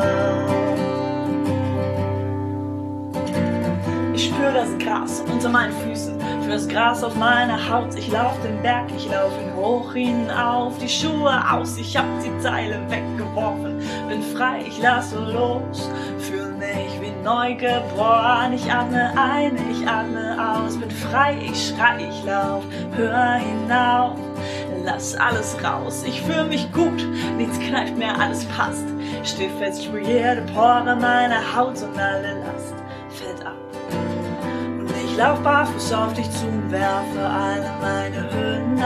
Ich spür das Gras unter meinen Füßen, für das Gras auf meiner Haut. Ich lauf den Berg, ich lauf ihn hoch hinauf, die Schuhe aus, ich hab die Teile weggeworfen. Bin frei, ich lasse los, fühl mich wie neugeboren. Ich atme ein, ich atme aus, bin frei, ich schrei, ich lauf, hör hinauf. Lass alles raus, ich fühl mich gut, nichts kneift mehr, alles passt. Steh fest, spür jede Pore meiner Haut und alle Last fällt ab. Und ich lauf barfuß auf dich zu und werfe alle meine Hüllen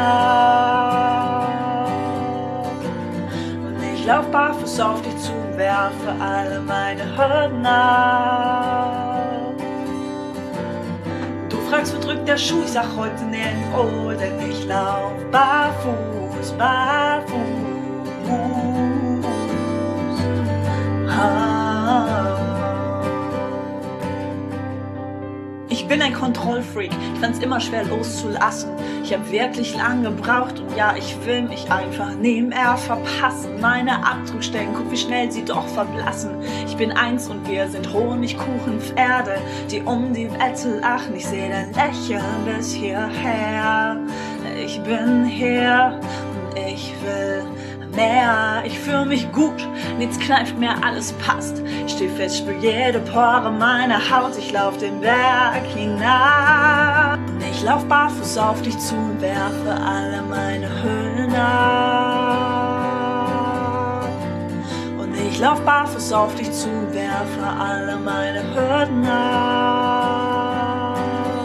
ab. Und ich lauf barfuß auf dich zu und werfe alle meine Hürden ab. Du fragst, wo drückt der Schuh? Ich sag heute nirgendwo, denn ich lauf barfuß, barfuß. Ah. Ich bin ein Kontrollfreak, ich fand's immer schwer loszulassen. Ich hab wirklich lang gebraucht und ja, ich will mich einfach nie mehr verpassen. Meine Abdruckstellen, guck wie schnell sie doch verblassen. Ich bin eins und wir sind Honigkuchenpferde, die um die Welt lachen. Ich seh dein Lächeln bis hierher. Ich bin hier und ich will mehr. Ich fühl mich gut, nichts kneift mehr, alles passt. Ich steh fest, spür jede Pore meiner Haut. Ich lauf den Berg hinab. Und ich lauf barfuß auf dich zu und werfe alle meine Hüllen ab. Und ich lauf barfuß auf dich zu und werfe alle meine Hürden ab.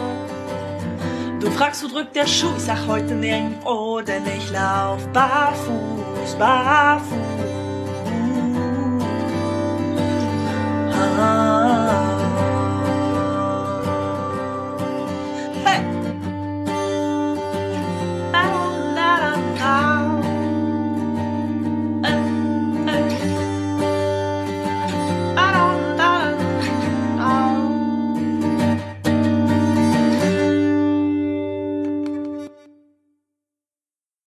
Du fragst, wo drückt der Schuh? Ich sag heute nirgendwo, denn ich lauf barfuß, barfuß.